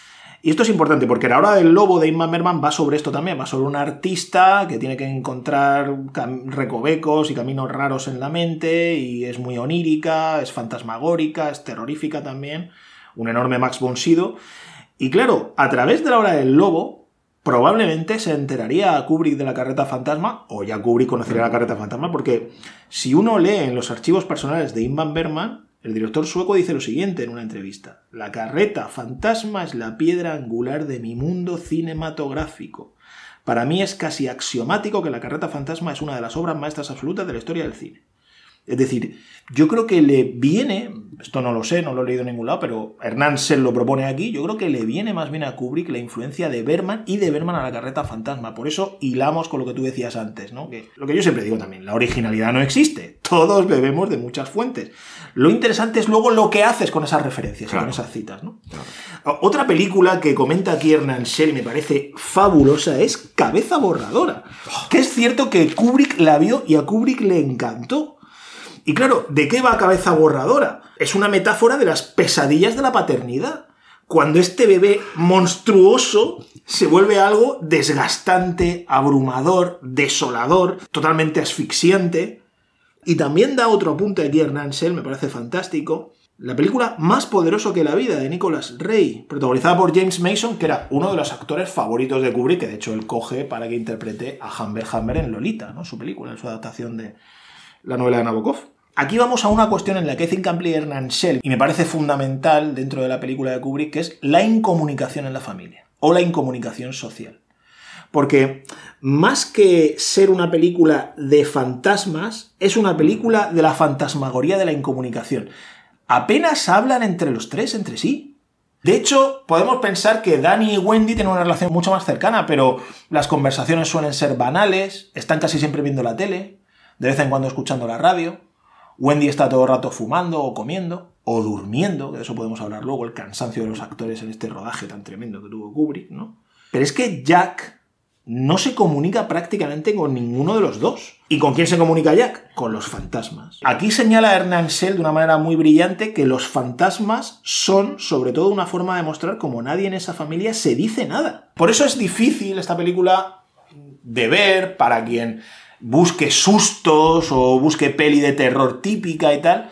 Y esto es importante porque la hora del lobo de Ingmar Bergman va sobre esto también, va sobre un artista que tiene que encontrar recovecos y caminos raros en la mente y es muy onírica, es fantasmagórica, es terrorífica también, un enorme Max von Sydow. Y claro, a través de la hora del lobo probablemente se enteraría a Kubrick de la carreta fantasma, o ya Kubrick conocería la carreta fantasma, porque si uno lee en los archivos personales de Ingmar Bergman, el director sueco dice lo siguiente en una entrevista: la carreta fantasma es la piedra angular de mi mundo cinematográfico. Para mí es casi axiomático que la carreta fantasma es una de las obras maestras absolutas de la historia del cine. Es decir, yo creo que le viene, esto no lo sé, no lo he leído en ningún lado, pero Hernán Sell lo propone aquí, yo creo que le viene más bien a Kubrick la influencia de Bergman y de Bergman a la carreta fantasma. Por eso hilamos con lo que tú decías antes, ¿no? Que lo que yo siempre digo también, la originalidad no existe, todos bebemos de muchas fuentes. Lo interesante es luego lo que haces con esas referencias, claro, y con esas citas, ¿no? Claro. Otra película que comenta aquí Hernán Sell y me parece fabulosa es Cabeza borradora, que es cierto que Kubrick la vio y a Kubrick le encantó. Y claro, ¿de qué va Cabeza borradora? Es una metáfora de las pesadillas de la paternidad. Cuando este bebé monstruoso se vuelve algo desgastante, abrumador, desolador, totalmente asfixiante. Y también da otro apunte aquí Hernán Sell, me parece fantástico. La película Más poderoso que la vida, de Nicholas Ray, protagonizada por James Mason, que era uno de los actores favoritos de Kubrick, que de hecho él coge para que interprete a Humbert Humbert en Lolita, ¿no? Su película, en su adaptación de la novela de Nabokov. Aquí vamos a una cuestión en la que hacen Campbell y Hernán Sell, y me parece fundamental dentro de la película de Kubrick, que es la incomunicación en la familia, o la incomunicación social. Porque más que ser una película de fantasmas, es una película de la fantasmagoría de la incomunicación. Apenas hablan entre los tres, entre sí. De hecho, podemos pensar que Danny y Wendy tienen una relación mucho más cercana, pero las conversaciones suelen ser banales, están casi siempre viendo la tele, de vez en cuando escuchando la radio. Wendy está todo el rato fumando o comiendo o durmiendo, de eso podemos hablar luego, el cansancio de los actores en este rodaje tan tremendo que tuvo Kubrick, ¿no? Pero es que Jack no se comunica prácticamente con ninguno de los dos. ¿Y con quién se comunica Jack? Con los fantasmas. Aquí señala Hernán Sell de una manera muy brillante que los fantasmas son, sobre todo, una forma de mostrar cómo nadie en esa familia se dice nada. Por eso es difícil esta película de ver para quien busque sustos o busque peli de terror típica y tal.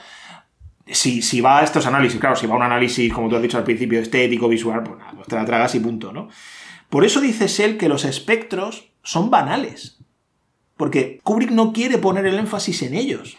Si, si va a estos análisis, claro, si va a un análisis, como tú has dicho al principio, estético, visual, pues nada, pues te la tragas y punto, ¿no? Por eso dice Sell que los espectros son banales. Porque Kubrick no quiere poner el énfasis en ellos,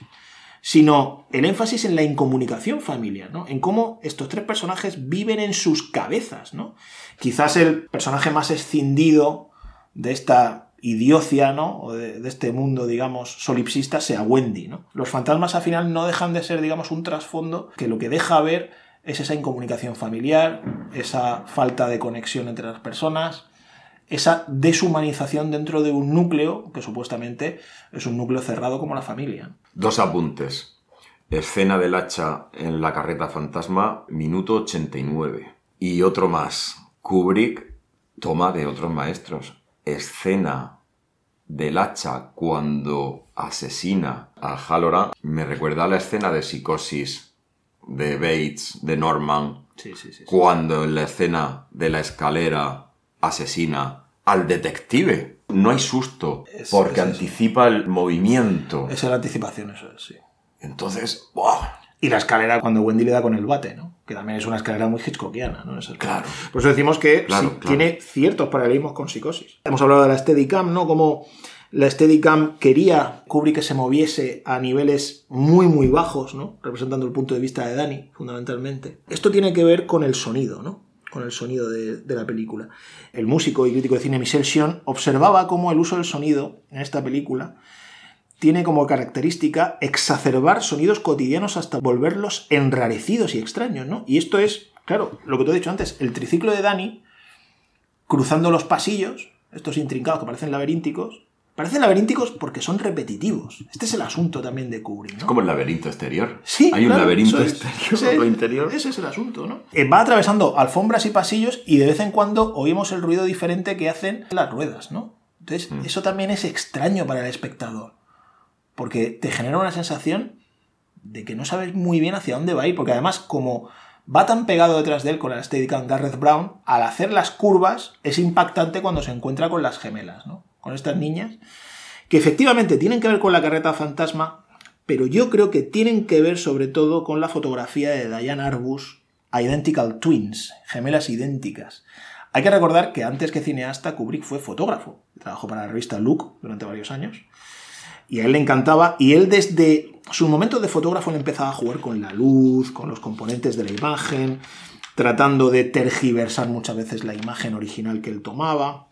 sino el énfasis en la incomunicación familiar, ¿no? En cómo estos tres personajes viven en sus cabezas, ¿no? Quizás el personaje más escindido de esta idiocia, ¿no? O de, de este mundo, digamos, solipsista sea Wendy, ¿no? Los fantasmas al final no dejan de ser, digamos, un trasfondo que lo que deja ver es esa incomunicación familiar, esa falta de conexión entre las personas, esa deshumanización dentro de un núcleo que supuestamente es un núcleo cerrado como la familia. Dos apuntes. Escena del hacha en la carreta fantasma, minuto ochenta y nueve. Y otro más. Kubrick toma de otros maestros. Escena del hacha cuando asesina a Halloran me recuerda a la escena de Psicosis de Bates, de Norman, sí, sí, sí, sí. Cuando en la escena de la escalera asesina al detective. No hay susto, es, porque es anticipa el movimiento. Esa es la anticipación, eso es, sí. Entonces, ¡buah! Y la escalera cuando Wendy le da con el bate, ¿no? Que también es una escalera muy hitchcockiana, ¿no? Eso claro. Por eso decimos que claro, sí, claro. tiene ciertos paralelismos con Psicosis. Hemos hablado de la Steadicam, ¿no? Como la Steadicam quería Kubrick que se moviese a niveles muy, muy bajos, ¿no? Representando el punto de vista de Danny, fundamentalmente. Esto tiene que ver con el sonido, ¿no? Con el sonido de, de la película. El músico y crítico de cine Michel Sion observaba cómo el uso del sonido en esta película tiene como característica exacerbar sonidos cotidianos hasta volverlos enrarecidos y extraños, ¿no? Y esto es, claro, lo que te he dicho antes, el triciclo de Danny cruzando los pasillos, estos intrincados que parecen laberínticos, parecen laberínticos porque son repetitivos. Este es el asunto también de Kubrick, ¿no? Es como el laberinto exterior. Sí, hay claro, un laberinto es, exterior, ese, otro interior. Ese es el asunto, ¿no? Eh, va atravesando alfombras y pasillos y de vez en cuando oímos el ruido diferente que hacen las ruedas, ¿no? Entonces, mm. eso también es extraño para el espectador, porque te genera una sensación de que no sabes muy bien hacia dónde va a ir, porque además, como va tan pegado detrás de él con la Steadicam Garrett Brown, al hacer las curvas es impactante cuando se encuentra con las gemelas, ¿no? Con estas niñas, que efectivamente tienen que ver con la carreta fantasma, pero yo creo que tienen que ver sobre todo con la fotografía de Diane Arbus, Identical Twins, gemelas idénticas. Hay que recordar que antes que cineasta, Kubrick fue fotógrafo. Trabajó para la revista Look durante varios años. Y a él le encantaba, y él desde su momento de fotógrafo le empezaba a jugar con la luz, con los componentes de la imagen, tratando de tergiversar muchas veces la imagen original que él tomaba.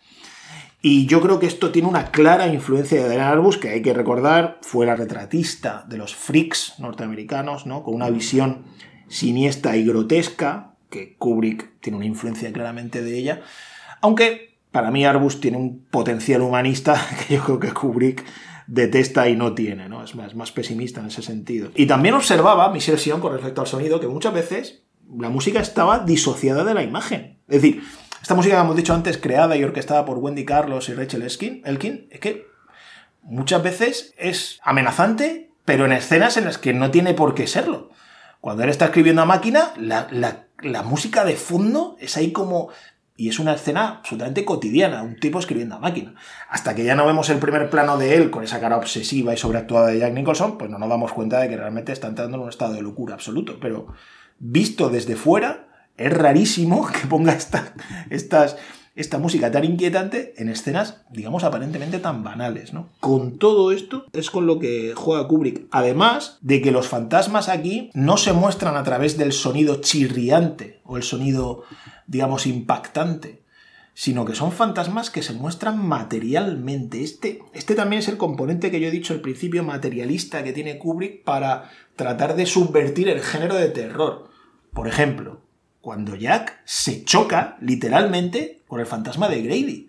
Y yo creo que esto tiene una clara influencia de Diane Arbus, que hay que recordar, fue la retratista de los freaks norteamericanos, ¿no? Con una visión siniestra y grotesca, que Kubrick tiene una influencia claramente de ella, aunque para mí Arbus tiene un potencial humanista que yo creo que Kubrick detesta y no tiene, ¿no? Es más, más pesimista en ese sentido. Y también observaba Michel Sion con respecto al sonido que muchas veces la música estaba disociada de la imagen. Es decir, esta música que hemos dicho antes, creada y orquestada por Wendy Carlos y Rachel Elkin, es que muchas veces es amenazante, pero en escenas en las que no tiene por qué serlo. Cuando él está escribiendo a máquina, la, la, la música de fondo es ahí como... Y es una escena absolutamente cotidiana, un tipo escribiendo a máquina. Hasta que ya no vemos el primer plano de él con esa cara obsesiva y sobreactuada de Jack Nicholson, pues no nos damos cuenta de que realmente está entrando en un estado de locura absoluto. Pero visto desde fuera, es rarísimo que ponga esta, estas, esta música tan inquietante en escenas, digamos, aparentemente tan banales, ¿no? Con todo esto es con lo que juega Kubrick. Además de que los fantasmas aquí no se muestran a través del sonido chirriante o el sonido, digamos, impactante, sino que son fantasmas que se muestran materialmente. Este, este también es el componente que yo he dicho al principio, materialista, que tiene Kubrick para tratar de subvertir el género de terror. Por ejemplo, cuando Jack se choca, literalmente, con el fantasma de Grady.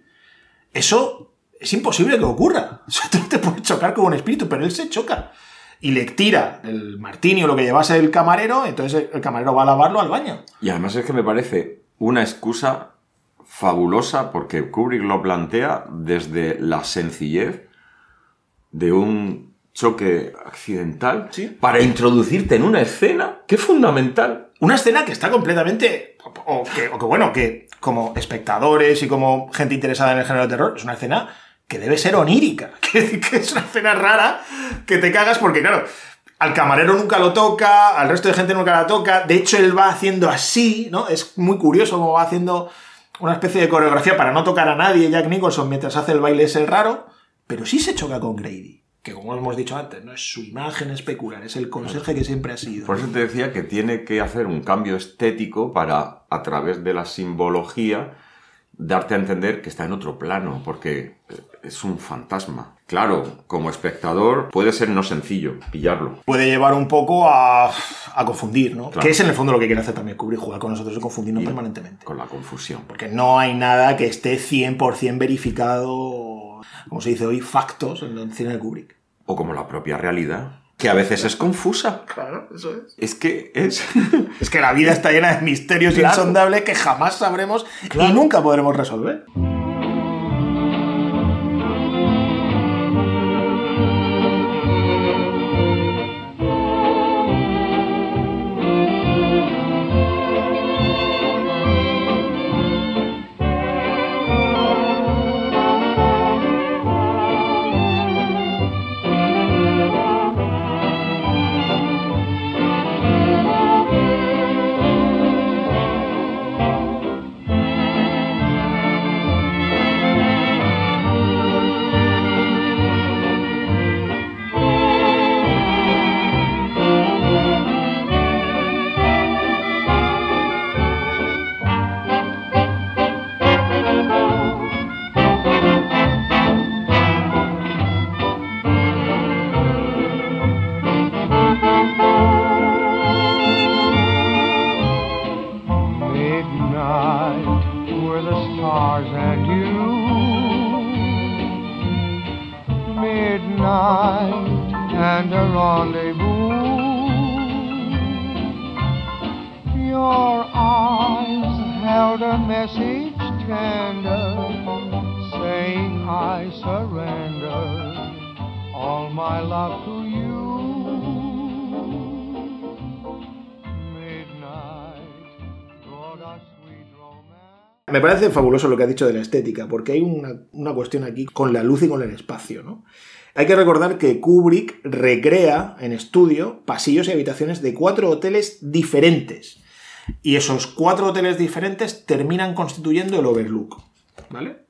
Eso es imposible que ocurra. O sea, tú no te puedes chocar con un espíritu, pero él se choca. Y le tira el martini o lo que llevase el camarero, entonces el camarero va a lavarlo al baño. Y además es que me parece una excusa fabulosa porque Kubrick lo plantea desde la sencillez de un choque accidental, ¿sí?, para introducirte en una escena que es fundamental. Una escena que está completamente... O que, o que, bueno, que como espectadores y como gente interesada en el género de terror, es una escena que debe ser onírica. Que, que es una escena rara que te cagas porque, claro, al camarero nunca lo toca, al resto de gente nunca la toca. De hecho, él va haciendo así, ¿no? Es muy curioso cómo va haciendo una especie de coreografía para no tocar a nadie Jack Nicholson mientras hace el baile ese raro, pero sí se choca con Grady. Que como hemos dicho antes, no es su imagen especular, es el conserje que siempre ha sido. Por eso te decía que tiene que hacer un cambio estético para, a través de la simbología, darte a entender que está en otro plano, porque es un fantasma. Claro, como espectador puede ser no sencillo pillarlo. Puede llevar un poco a, a confundir, ¿no? Claro. Que es en el fondo lo que quiere hacer también Kubrick, jugar con nosotros y confundirnos Y permanentemente. con la confusión. Porque no hay nada que esté cien por ciento verificado, como se dice hoy, factos en el cine de Kubrick. O como la propia realidad, que a veces es confusa. Claro, eso es. Es que es... Es que la vida está llena de misterios Claro. insondables que jamás sabremos Claro. y nunca podremos resolver. And a rendezvous. Your eyes held a message tender, saying I surrender all my love to you. Midnight. Me parece fabuloso lo que ha dicho de la estética, porque hay una, una cuestión aquí con la luz y con el espacio, ¿no? Hay que recordar que Kubrick recrea en estudio pasillos y habitaciones de cuatro hoteles diferentes. Y esos cuatro hoteles diferentes terminan constituyendo el Overlook, ¿vale?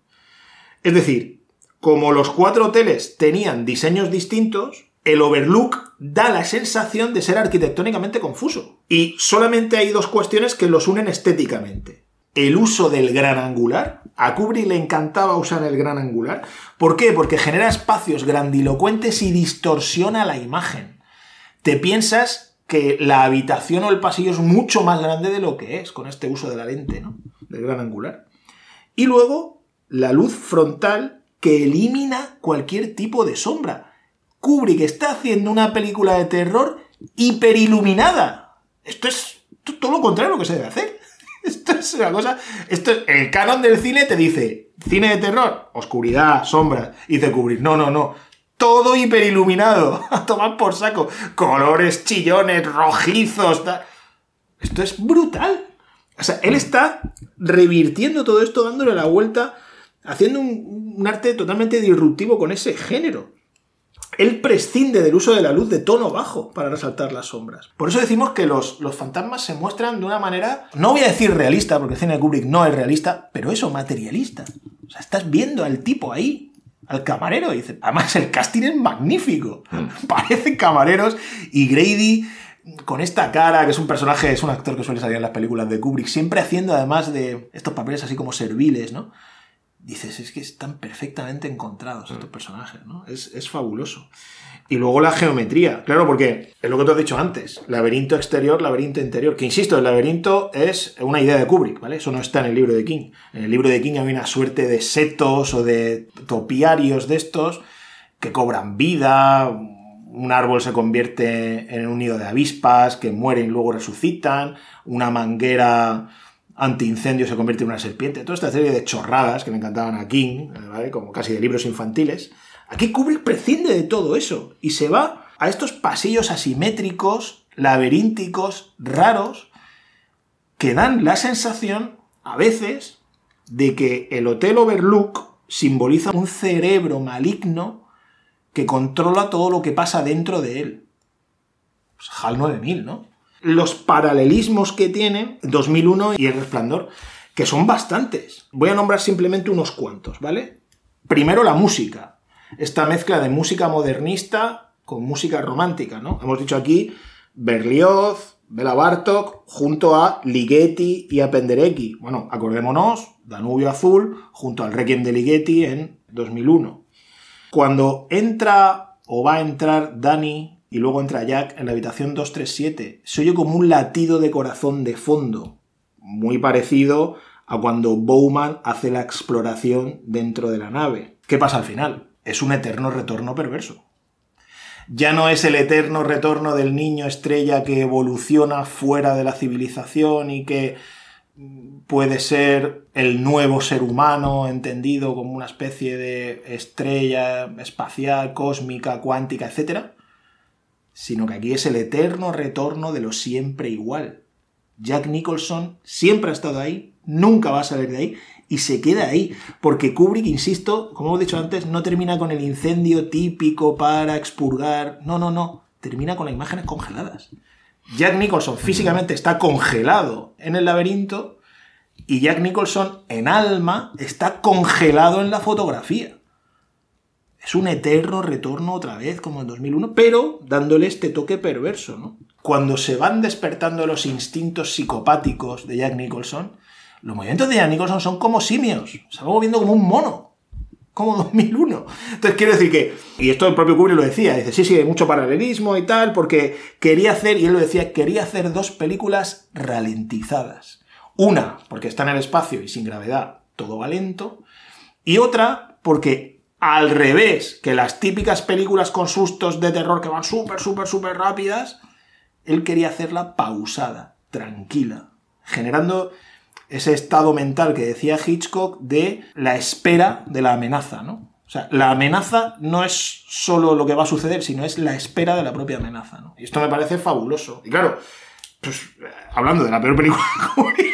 Es decir, como los cuatro hoteles tenían diseños distintos, el Overlook da la sensación de ser arquitectónicamente confuso. Y solamente hay dos cuestiones que los unen estéticamente. El uso del gran angular. A Kubrick le encantaba usar el gran angular. ¿Por qué? Porque genera espacios grandilocuentes y distorsiona la imagen. Te piensas que la habitación o el pasillo es mucho más grande de lo que es con este uso de la lente, ¿no? Del gran angular. Y luego, la luz frontal que elimina cualquier tipo de sombra. Kubrick está haciendo una película de terror hiperiluminada. Esto es todo lo contrario a lo que se debe hacer. Esto es una cosa... Esto es, el canon del cine te dice, cine de terror, oscuridad, sombras. Y dice Kubrick, no, no, no. Todo hiperiluminado. A tomar por saco. Colores chillones, rojizos. Tal. Esto es brutal. O sea, él está revirtiendo todo esto, dándole la vuelta, haciendo un, un arte totalmente disruptivo con ese género. Él prescinde del uso de la luz de tono bajo para resaltar las sombras. Por eso decimos que los, los fantasmas se muestran de una manera, no voy a decir realista, porque el cine de Kubrick no es realista, pero eso, materialista. O sea, estás viendo al tipo ahí, al camarero, y dice, además el casting es magnífico. Parecen camareros, y Grady, con esta cara, que es un personaje, es un actor que suele salir en las películas de Kubrick, siempre haciendo además de estos papeles así como serviles, ¿no? Dices, es que están perfectamente encontrados estos personajes, ¿no? Es, es fabuloso. Y luego la geometría, claro, porque es lo que te has dicho antes, laberinto exterior, laberinto interior, que insisto, el laberinto es una idea de Kubrick, ¿vale? Eso no está en el libro de King. En el libro de King hay una suerte de setos o de topiarios de estos que cobran vida, un árbol se convierte en un nido de avispas que mueren y luego resucitan, una manguera antiincendio se convierte en una serpiente, toda esta serie de chorradas que le encantaban a King, ¿vale? Como casi de libros infantiles. Aquí Kubrick prescinde de todo eso y se va a estos pasillos asimétricos, laberínticos, raros, que dan la sensación, a veces, de que el Hotel Overlook simboliza un cerebro maligno que controla todo lo que pasa dentro de él. Pues HAL nueve mil, ¿no? Los paralelismos que tienen dos mil uno y El Resplandor, que son bastantes. Voy a nombrar simplemente unos cuantos, ¿vale? Primero la música. Esta mezcla de música modernista con música romántica, ¿no? Hemos dicho aquí Berlioz, Bela Bartók, junto a Ligeti y a Penderecki. Bueno, acordémonos, Danubio Azul, junto al Requiem de Ligeti en dos mil uno. Cuando entra o va a entrar Danny y luego entra Jack en la habitación doscientos treinta y siete, se oye como un latido de corazón de fondo, muy parecido a cuando Bowman hace la exploración dentro de la nave. ¿Qué pasa al final? Es un eterno retorno perverso. Ya no es el eterno retorno del niño estrella que evoluciona fuera de la civilización y que puede ser el nuevo ser humano entendido como una especie de estrella espacial, cósmica, cuántica, etcétera, sino que aquí es el eterno retorno de lo siempre igual. Jack Nicholson siempre ha estado ahí, nunca va a salir de ahí y se queda ahí, porque Kubrick, insisto, como hemos dicho antes, no termina con el incendio típico para expurgar, no, no, no, termina con las imágenes congeladas. Jack Nicholson físicamente está congelado en el laberinto y Jack Nicholson en alma está congelado en la fotografía. Es un eterno retorno otra vez, como en dos mil uno, pero dándole este toque perverso, ¿no? Cuando se van despertando los instintos psicopáticos de Jack Nicholson, los movimientos de Jack Nicholson son como simios, se va moviendo como un mono, como dos mil uno. Entonces quiero decir que, y esto el propio Kubrick lo decía, dice, sí, sí, hay mucho paralelismo y tal, porque quería hacer, y él lo decía, quería hacer dos películas ralentizadas. Una, porque está en el espacio y sin gravedad, todo va lento, y otra, porque al revés que las típicas películas con sustos de terror que van súper, súper, súper rápidas, él quería hacerla pausada, tranquila, generando ese estado mental que decía Hitchcock de la espera de la amenaza, ¿no? O sea, la amenaza no es solo lo que va a suceder, sino es la espera de la propia amenaza, ¿no? Y esto me parece fabuloso. Y claro, pues hablando de la peor película, pues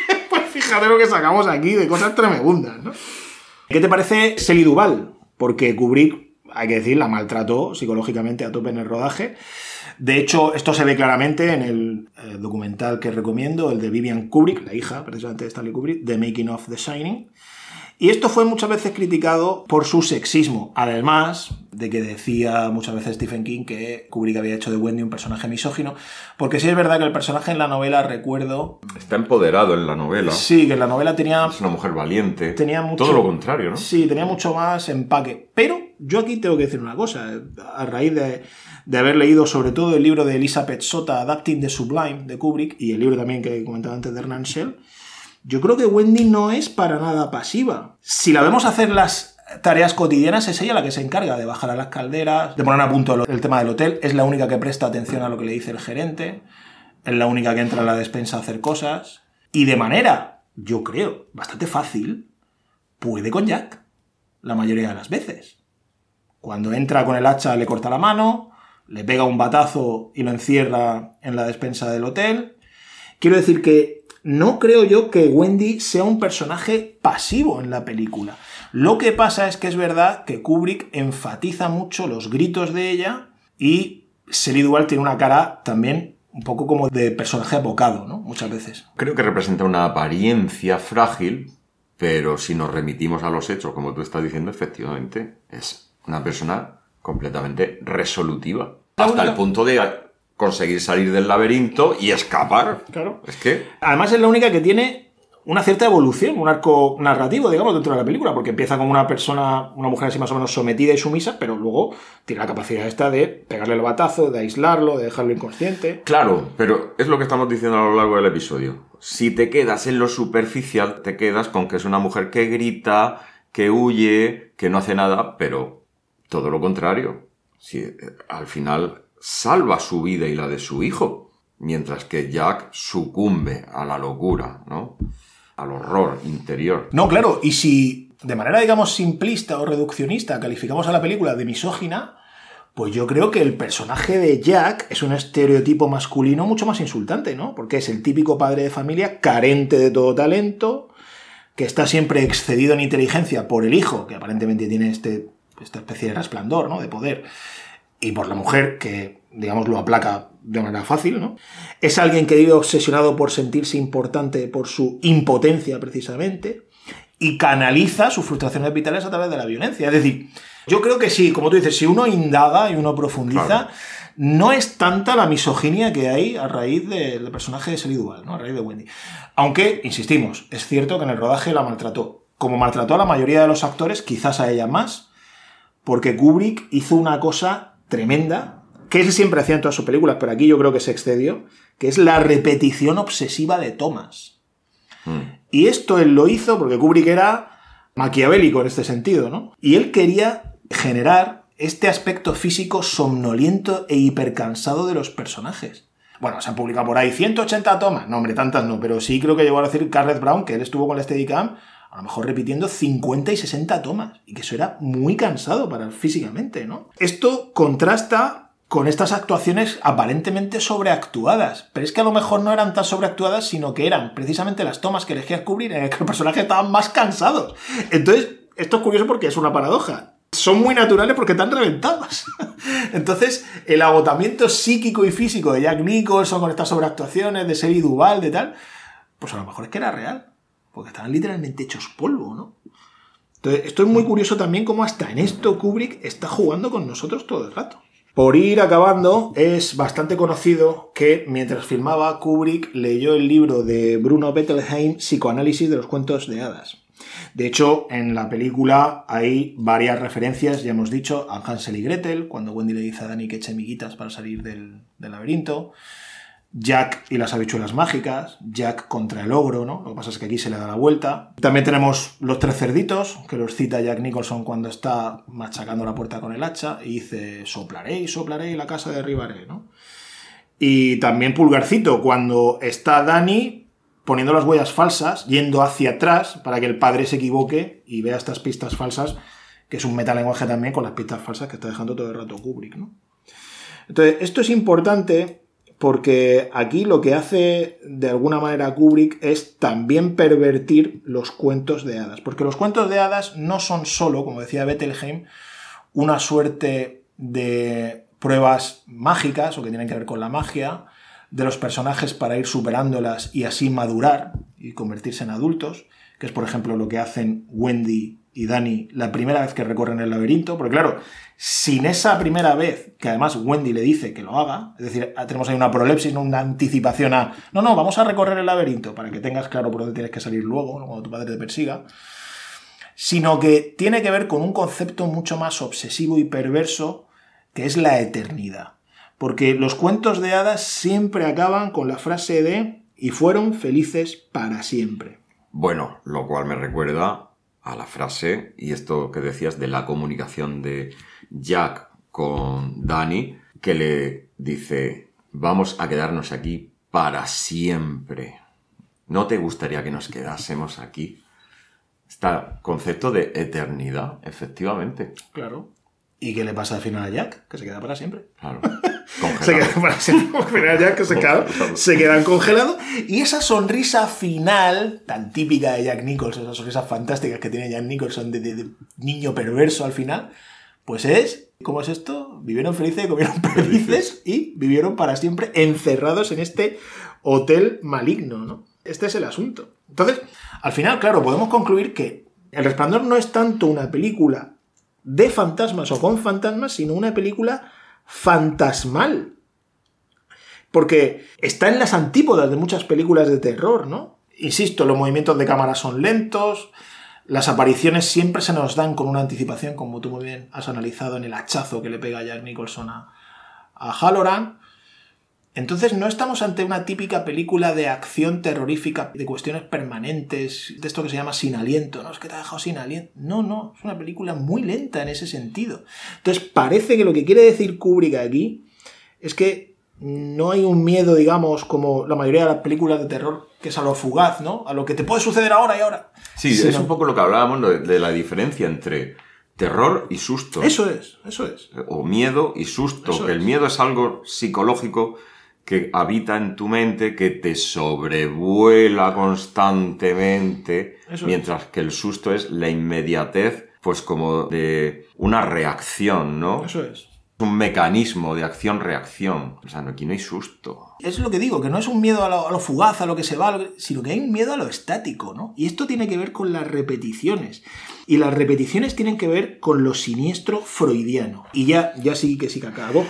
Fíjate lo que sacamos aquí de cosas tremendas, ¿no? ¿Qué te parece Shelley Duvall? Porque Kubrick, hay que decir, la maltrató psicológicamente a tope en el rodaje. De hecho, esto se ve claramente en el eh, documental que recomiendo, el de Vivian Kubrick, la hija precisamente de Stanley Kubrick, The Making of The Shining. Y esto fue muchas veces criticado por su sexismo, además de que decía muchas veces Stephen King que Kubrick había hecho de Wendy un personaje misógino, porque sí es verdad que el personaje en la novela, recuerdo... Está empoderado en la novela. Sí, que en la novela tenía... Es una mujer valiente. Tenía mucho, todo lo contrario, ¿no? Sí, tenía mucho más empaque. Pero yo aquí tengo que decir una cosa, a raíz de, de haber leído sobre todo el libro de Elizabeth Sota, Adapting the Sublime, de Kubrick, y el libro también que comentaba antes de Hernán Schell, yo creo que Wendy no es para nada pasiva. Si la vemos hacer las tareas cotidianas, es ella la que se encarga de bajar a las calderas, de poner a punto el tema del hotel, es la única que presta atención a lo que le dice el gerente, es la única que entra a la despensa a hacer cosas, y de manera, yo creo, bastante fácil, puede con Jack, la mayoría de las veces. Cuando entra con el hacha le corta la mano, le pega un batazo y lo encierra en la despensa del hotel. Quiero decir que no creo yo que Wendy sea un personaje pasivo en la película. Lo que pasa es que es verdad que Kubrick enfatiza mucho los gritos de ella y Shelley Duvall tiene una cara también un poco como de personaje abocado, ¿no? Muchas veces. Creo que representa una apariencia frágil, pero si nos remitimos a los hechos, como tú estás diciendo, efectivamente, es una persona completamente resolutiva. Hasta el punto de conseguir salir del laberinto y escapar. Claro. Es que... Además es la única que tiene una cierta evolución, un arco narrativo, digamos, dentro de la película, porque empieza como una persona, una mujer así más o menos sometida y sumisa, pero luego tiene la capacidad esta de pegarle el batazo, de aislarlo, de dejarlo inconsciente. Claro, pero es lo que estamos diciendo a lo largo del episodio. Si te quedas en lo superficial, te quedas con que es una mujer que grita, que huye, que no hace nada, pero todo lo contrario. Si, al final salva su vida y la de su hijo, mientras que Jack sucumbe a la locura, ¿no? Al horror interior. No, claro, y si de manera, digamos, simplista o reduccionista calificamos a la película de misógina, pues yo creo que el personaje de Jack es un estereotipo masculino mucho más insultante, ¿no? Porque es el típico padre de familia carente de todo talento, que está siempre excedido en inteligencia por el hijo, que aparentemente tiene este, esta especie de resplandor, ¿no? De poder, y por la mujer, que, digamos, lo aplaca de manera fácil, ¿no? Es alguien que vive obsesionado por sentirse importante por su impotencia, precisamente, y canaliza sus frustraciones vitales a través de la violencia. Es decir, yo creo que sí, como tú dices, si uno indaga y uno profundiza, claro, no es tanta la misoginia que hay a raíz del personaje de Shelley Duvall, ¿no? A raíz de Wendy. Aunque, insistimos, es cierto que en el rodaje la maltrató. Como maltrató a la mayoría de los actores, quizás a ella más, porque Kubrick hizo una cosa tremenda, que él siempre hacía en todas sus películas, pero aquí yo creo que se excedió, que es la repetición obsesiva de tomas. Mm. Y esto él lo hizo porque Kubrick era maquiavélico en este sentido, ¿no? Y él quería generar este aspecto físico somnoliento e hipercansado de los personajes. Bueno, se han publicado por ahí ciento ochenta tomas. No, hombre, tantas no, pero sí creo que llegó a decir Garrett Brown, que él estuvo con la Steadicam, a lo mejor repitiendo cincuenta y sesenta tomas, y que eso era muy cansado para físicamente, ¿no? Esto contrasta con estas actuaciones aparentemente sobreactuadas, pero es que a lo mejor no eran tan sobreactuadas, sino que eran precisamente las tomas que elegía Kubrick en las que los personajes estaban más cansados. Entonces, esto es curioso porque es una paradoja. Son muy naturales porque están reventados. Entonces, el agotamiento psíquico y físico de Jack Nicholson con estas sobreactuaciones, de Shelley Duvall, de tal, pues a lo mejor es que era real, porque estaban literalmente hechos polvo, ¿no? Entonces, esto es muy curioso también cómo hasta en esto Kubrick está jugando con nosotros todo el rato. Por ir acabando, es bastante conocido que mientras filmaba, Kubrick leyó el libro de Bruno Bettelheim, Psicoanálisis de los cuentos de hadas. De hecho, en la película hay varias referencias, ya hemos dicho, a Hansel y Gretel, cuando Wendy le dice a Danny que eche miguitas para salir del, del laberinto, Jack y las habichuelas mágicas, Jack contra el ogro, ¿no? Lo que pasa es que aquí se le da la vuelta. También tenemos los tres cerditos, que los cita Jack Nicholson cuando está machacando la puerta con el hacha y dice soplaré y soplaré y la casa derribaré, ¿no? Y también Pulgarcito, cuando está Danny poniendo las huellas falsas, yendo hacia atrás para que el padre se equivoque y vea estas pistas falsas, que es un metalenguaje también con las pistas falsas que está dejando todo el rato Kubrick, ¿no? Entonces, esto es importante porque aquí lo que hace de alguna manera Kubrick es también pervertir los cuentos de hadas, porque los cuentos de hadas no son solo, como decía Bettelheim, una suerte de pruebas mágicas o que tienen que ver con la magia de los personajes para ir superándolas y así madurar y convertirse en adultos, que es por ejemplo lo que hacen Wendy y Danny la primera vez que recorren el laberinto, porque claro, sin esa primera vez, que además Wendy le dice que lo haga, es decir, tenemos ahí una prolepsis, una anticipación a, no, no, vamos a recorrer el laberinto para que tengas claro por dónde tienes que salir luego, ¿no? Cuando tu padre te persiga, sino que tiene que ver con un concepto mucho más obsesivo y perverso, que es la eternidad. Porque los cuentos de hadas siempre acaban con la frase de y fueron felices para siempre. Bueno, lo cual me recuerda a la frase, y esto que decías de la comunicación de Jack con Danny, que le dice, vamos a quedarnos aquí para siempre. ¿No te gustaría que nos quedásemos aquí? Este concepto de eternidad, efectivamente. Claro. ¿Y qué le pasa al final a Jack? Que se queda para siempre. Claro. Se queda para siempre. Al final Jack que se, queda, se quedan congelados. Y esa sonrisa final, tan típica de Jack Nicholson, esas sonrisas fantásticas que tiene Jack Nicholson de, de, de niño perverso al final, pues es, ¿cómo es esto? Vivieron felices, comieron perdices y vivieron para siempre encerrados en este hotel maligno, ¿no? Este es el asunto. Entonces, al final, claro, podemos concluir que El Resplandor no es tanto una película de fantasmas o con fantasmas, sino una película fantasmal. Porque está en las antípodas de muchas películas de terror, ¿no? Insisto, los movimientos de cámara son lentos, las apariciones siempre se nos dan con una anticipación, como tú muy bien has analizado en el hachazo que le pega Jack Nicholson a, a Halloran. Entonces no estamos ante una típica película de acción terrorífica, de cuestiones permanentes, de esto que se llama sin aliento, ¿no? Es que te ha dejado sin aliento. No, no, es una película muy lenta en ese sentido. Entonces parece que lo que quiere decir Kubrick aquí es que no hay un miedo, digamos, como la mayoría de las películas de terror, que es a lo fugaz, ¿no? A lo que te puede suceder ahora y ahora. Sí, sino... es un poco lo que hablábamos de, de la diferencia entre terror y susto. Eso es, eso es. O miedo y susto. Eso que es. El miedo es algo psicológico que habita en tu mente, que te sobrevuela constantemente, Eso mientras es. que el susto es la inmediatez, pues como de una reacción, ¿no? Eso es. Un mecanismo de acción-reacción. O sea, aquí no hay susto. Es lo que digo, que no es un miedo a lo, a lo fugaz, a lo que se va, sino que hay un miedo a lo estático, ¿no? Y esto tiene que ver con las repeticiones. Y las repeticiones tienen que ver con lo siniestro freudiano. Y ya, ya sí que sí que acabo.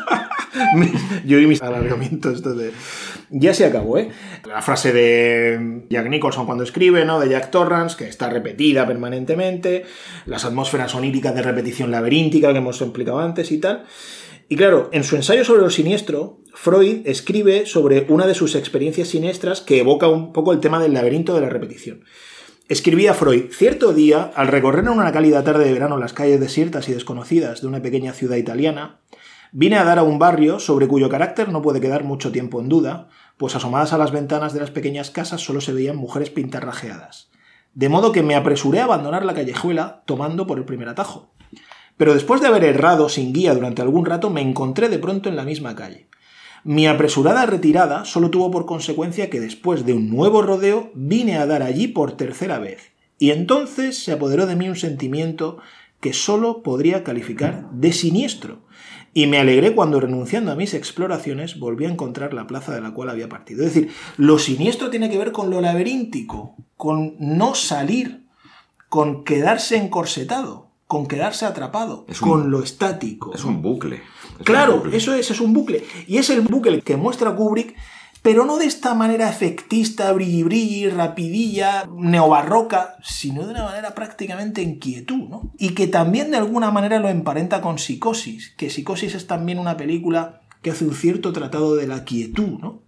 Yo y mis alargamientos estos de... Ya se acabó, ¿eh? La frase de Jack Nicholson cuando escribe, ¿no? De Jack Torrance, que está repetida permanentemente, las atmósferas oníricas de repetición laberíntica que hemos explicado antes y tal. Y claro, en su ensayo sobre lo siniestro, Freud escribe sobre una de sus experiencias siniestras que evoca un poco el tema del laberinto de la repetición. Escribía Freud, cierto día, al recorrer en una cálida tarde de verano las calles desiertas y desconocidas de una pequeña ciudad italiana, vine a dar a un barrio sobre cuyo carácter no puede quedar mucho tiempo en duda, pues asomadas a las ventanas de las pequeñas casas solo se veían mujeres pintarrajeadas. De modo que me apresuré a abandonar la callejuela tomando por el primer atajo. Pero después de haber errado sin guía durante algún rato, me encontré de pronto en la misma calle. Mi apresurada retirada solo tuvo por consecuencia que después de un nuevo rodeo vine a dar allí por tercera vez, y entonces se apoderó de mí un sentimiento que solo podría calificar de siniestro, y me alegré cuando, renunciando a mis exploraciones, volví a encontrar la plaza de la cual había partido. Es decir, lo siniestro tiene que ver con lo laberíntico, con no salir, con quedarse encorsetado, con quedarse atrapado, un, con lo estático. Es un bucle. Es claro, un bucle. eso es, es un bucle. Y es el bucle que muestra Kubrick, pero no de esta manera efectista, brilli-brilli, rapidilla, neobarroca, sino de una manera prácticamente en quietud, ¿no? Y que también de alguna manera lo emparenta con Psicosis, que Psicosis es también una película que hace un cierto tratado de la quietud, ¿no?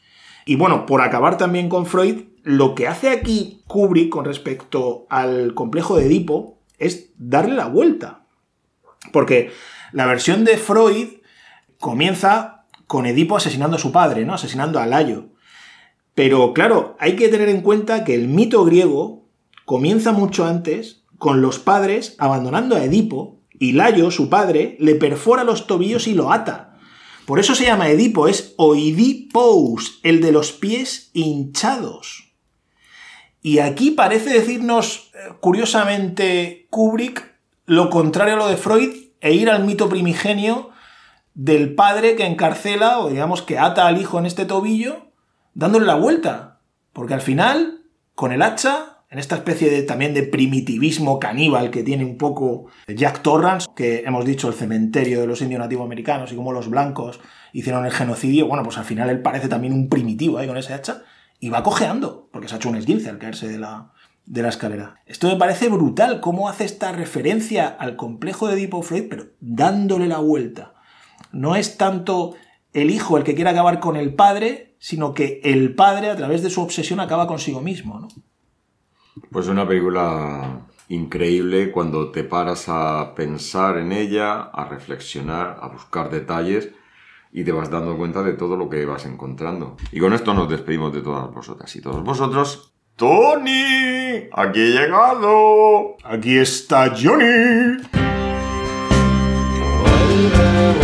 Y bueno, por acabar también con Freud, lo que hace aquí Kubrick con respecto al complejo de Edipo es darle la vuelta. Porque la versión de Freud comienza con Edipo asesinando a su padre, ¿no? Asesinando a Layo. Pero claro, hay que tener en cuenta que el mito griego comienza mucho antes con los padres abandonando a Edipo y Layo, su padre, le perfora los tobillos y lo ata. Por eso se llama Edipo, es Oidipous, el de los pies hinchados. Y aquí parece decirnos, curiosamente, Kubrick, lo contrario a lo de Freud, e ir al mito primigenio del padre que encarcela, o digamos que ata al hijo en este tobillo, dándole la vuelta. Porque al final, con el hacha, en esta especie de, también de primitivismo caníbal que tiene un poco Jack Torrance, que hemos dicho el cementerio de los indios nativoamericanos y cómo los blancos hicieron el genocidio, bueno, pues al final él parece también un primitivo ahí con ese hacha, y va cojeando, porque se ha hecho un esguince al caerse de la, de la escalera. Esto me parece brutal, cómo hace esta referencia al complejo de Edipo Freud, pero dándole la vuelta. No es tanto el hijo el que quiere acabar con el padre, sino que el padre, a través de su obsesión, acaba consigo mismo, ¿no? Pues una película increíble cuando te paras a pensar en ella, a reflexionar, a buscar detalles y te vas dando cuenta de todo lo que vas encontrando. Y con esto nos despedimos de todas vosotras y todos vosotros. ¡Tony! ¡Aquí he llegado! ¡Aquí está Johnny!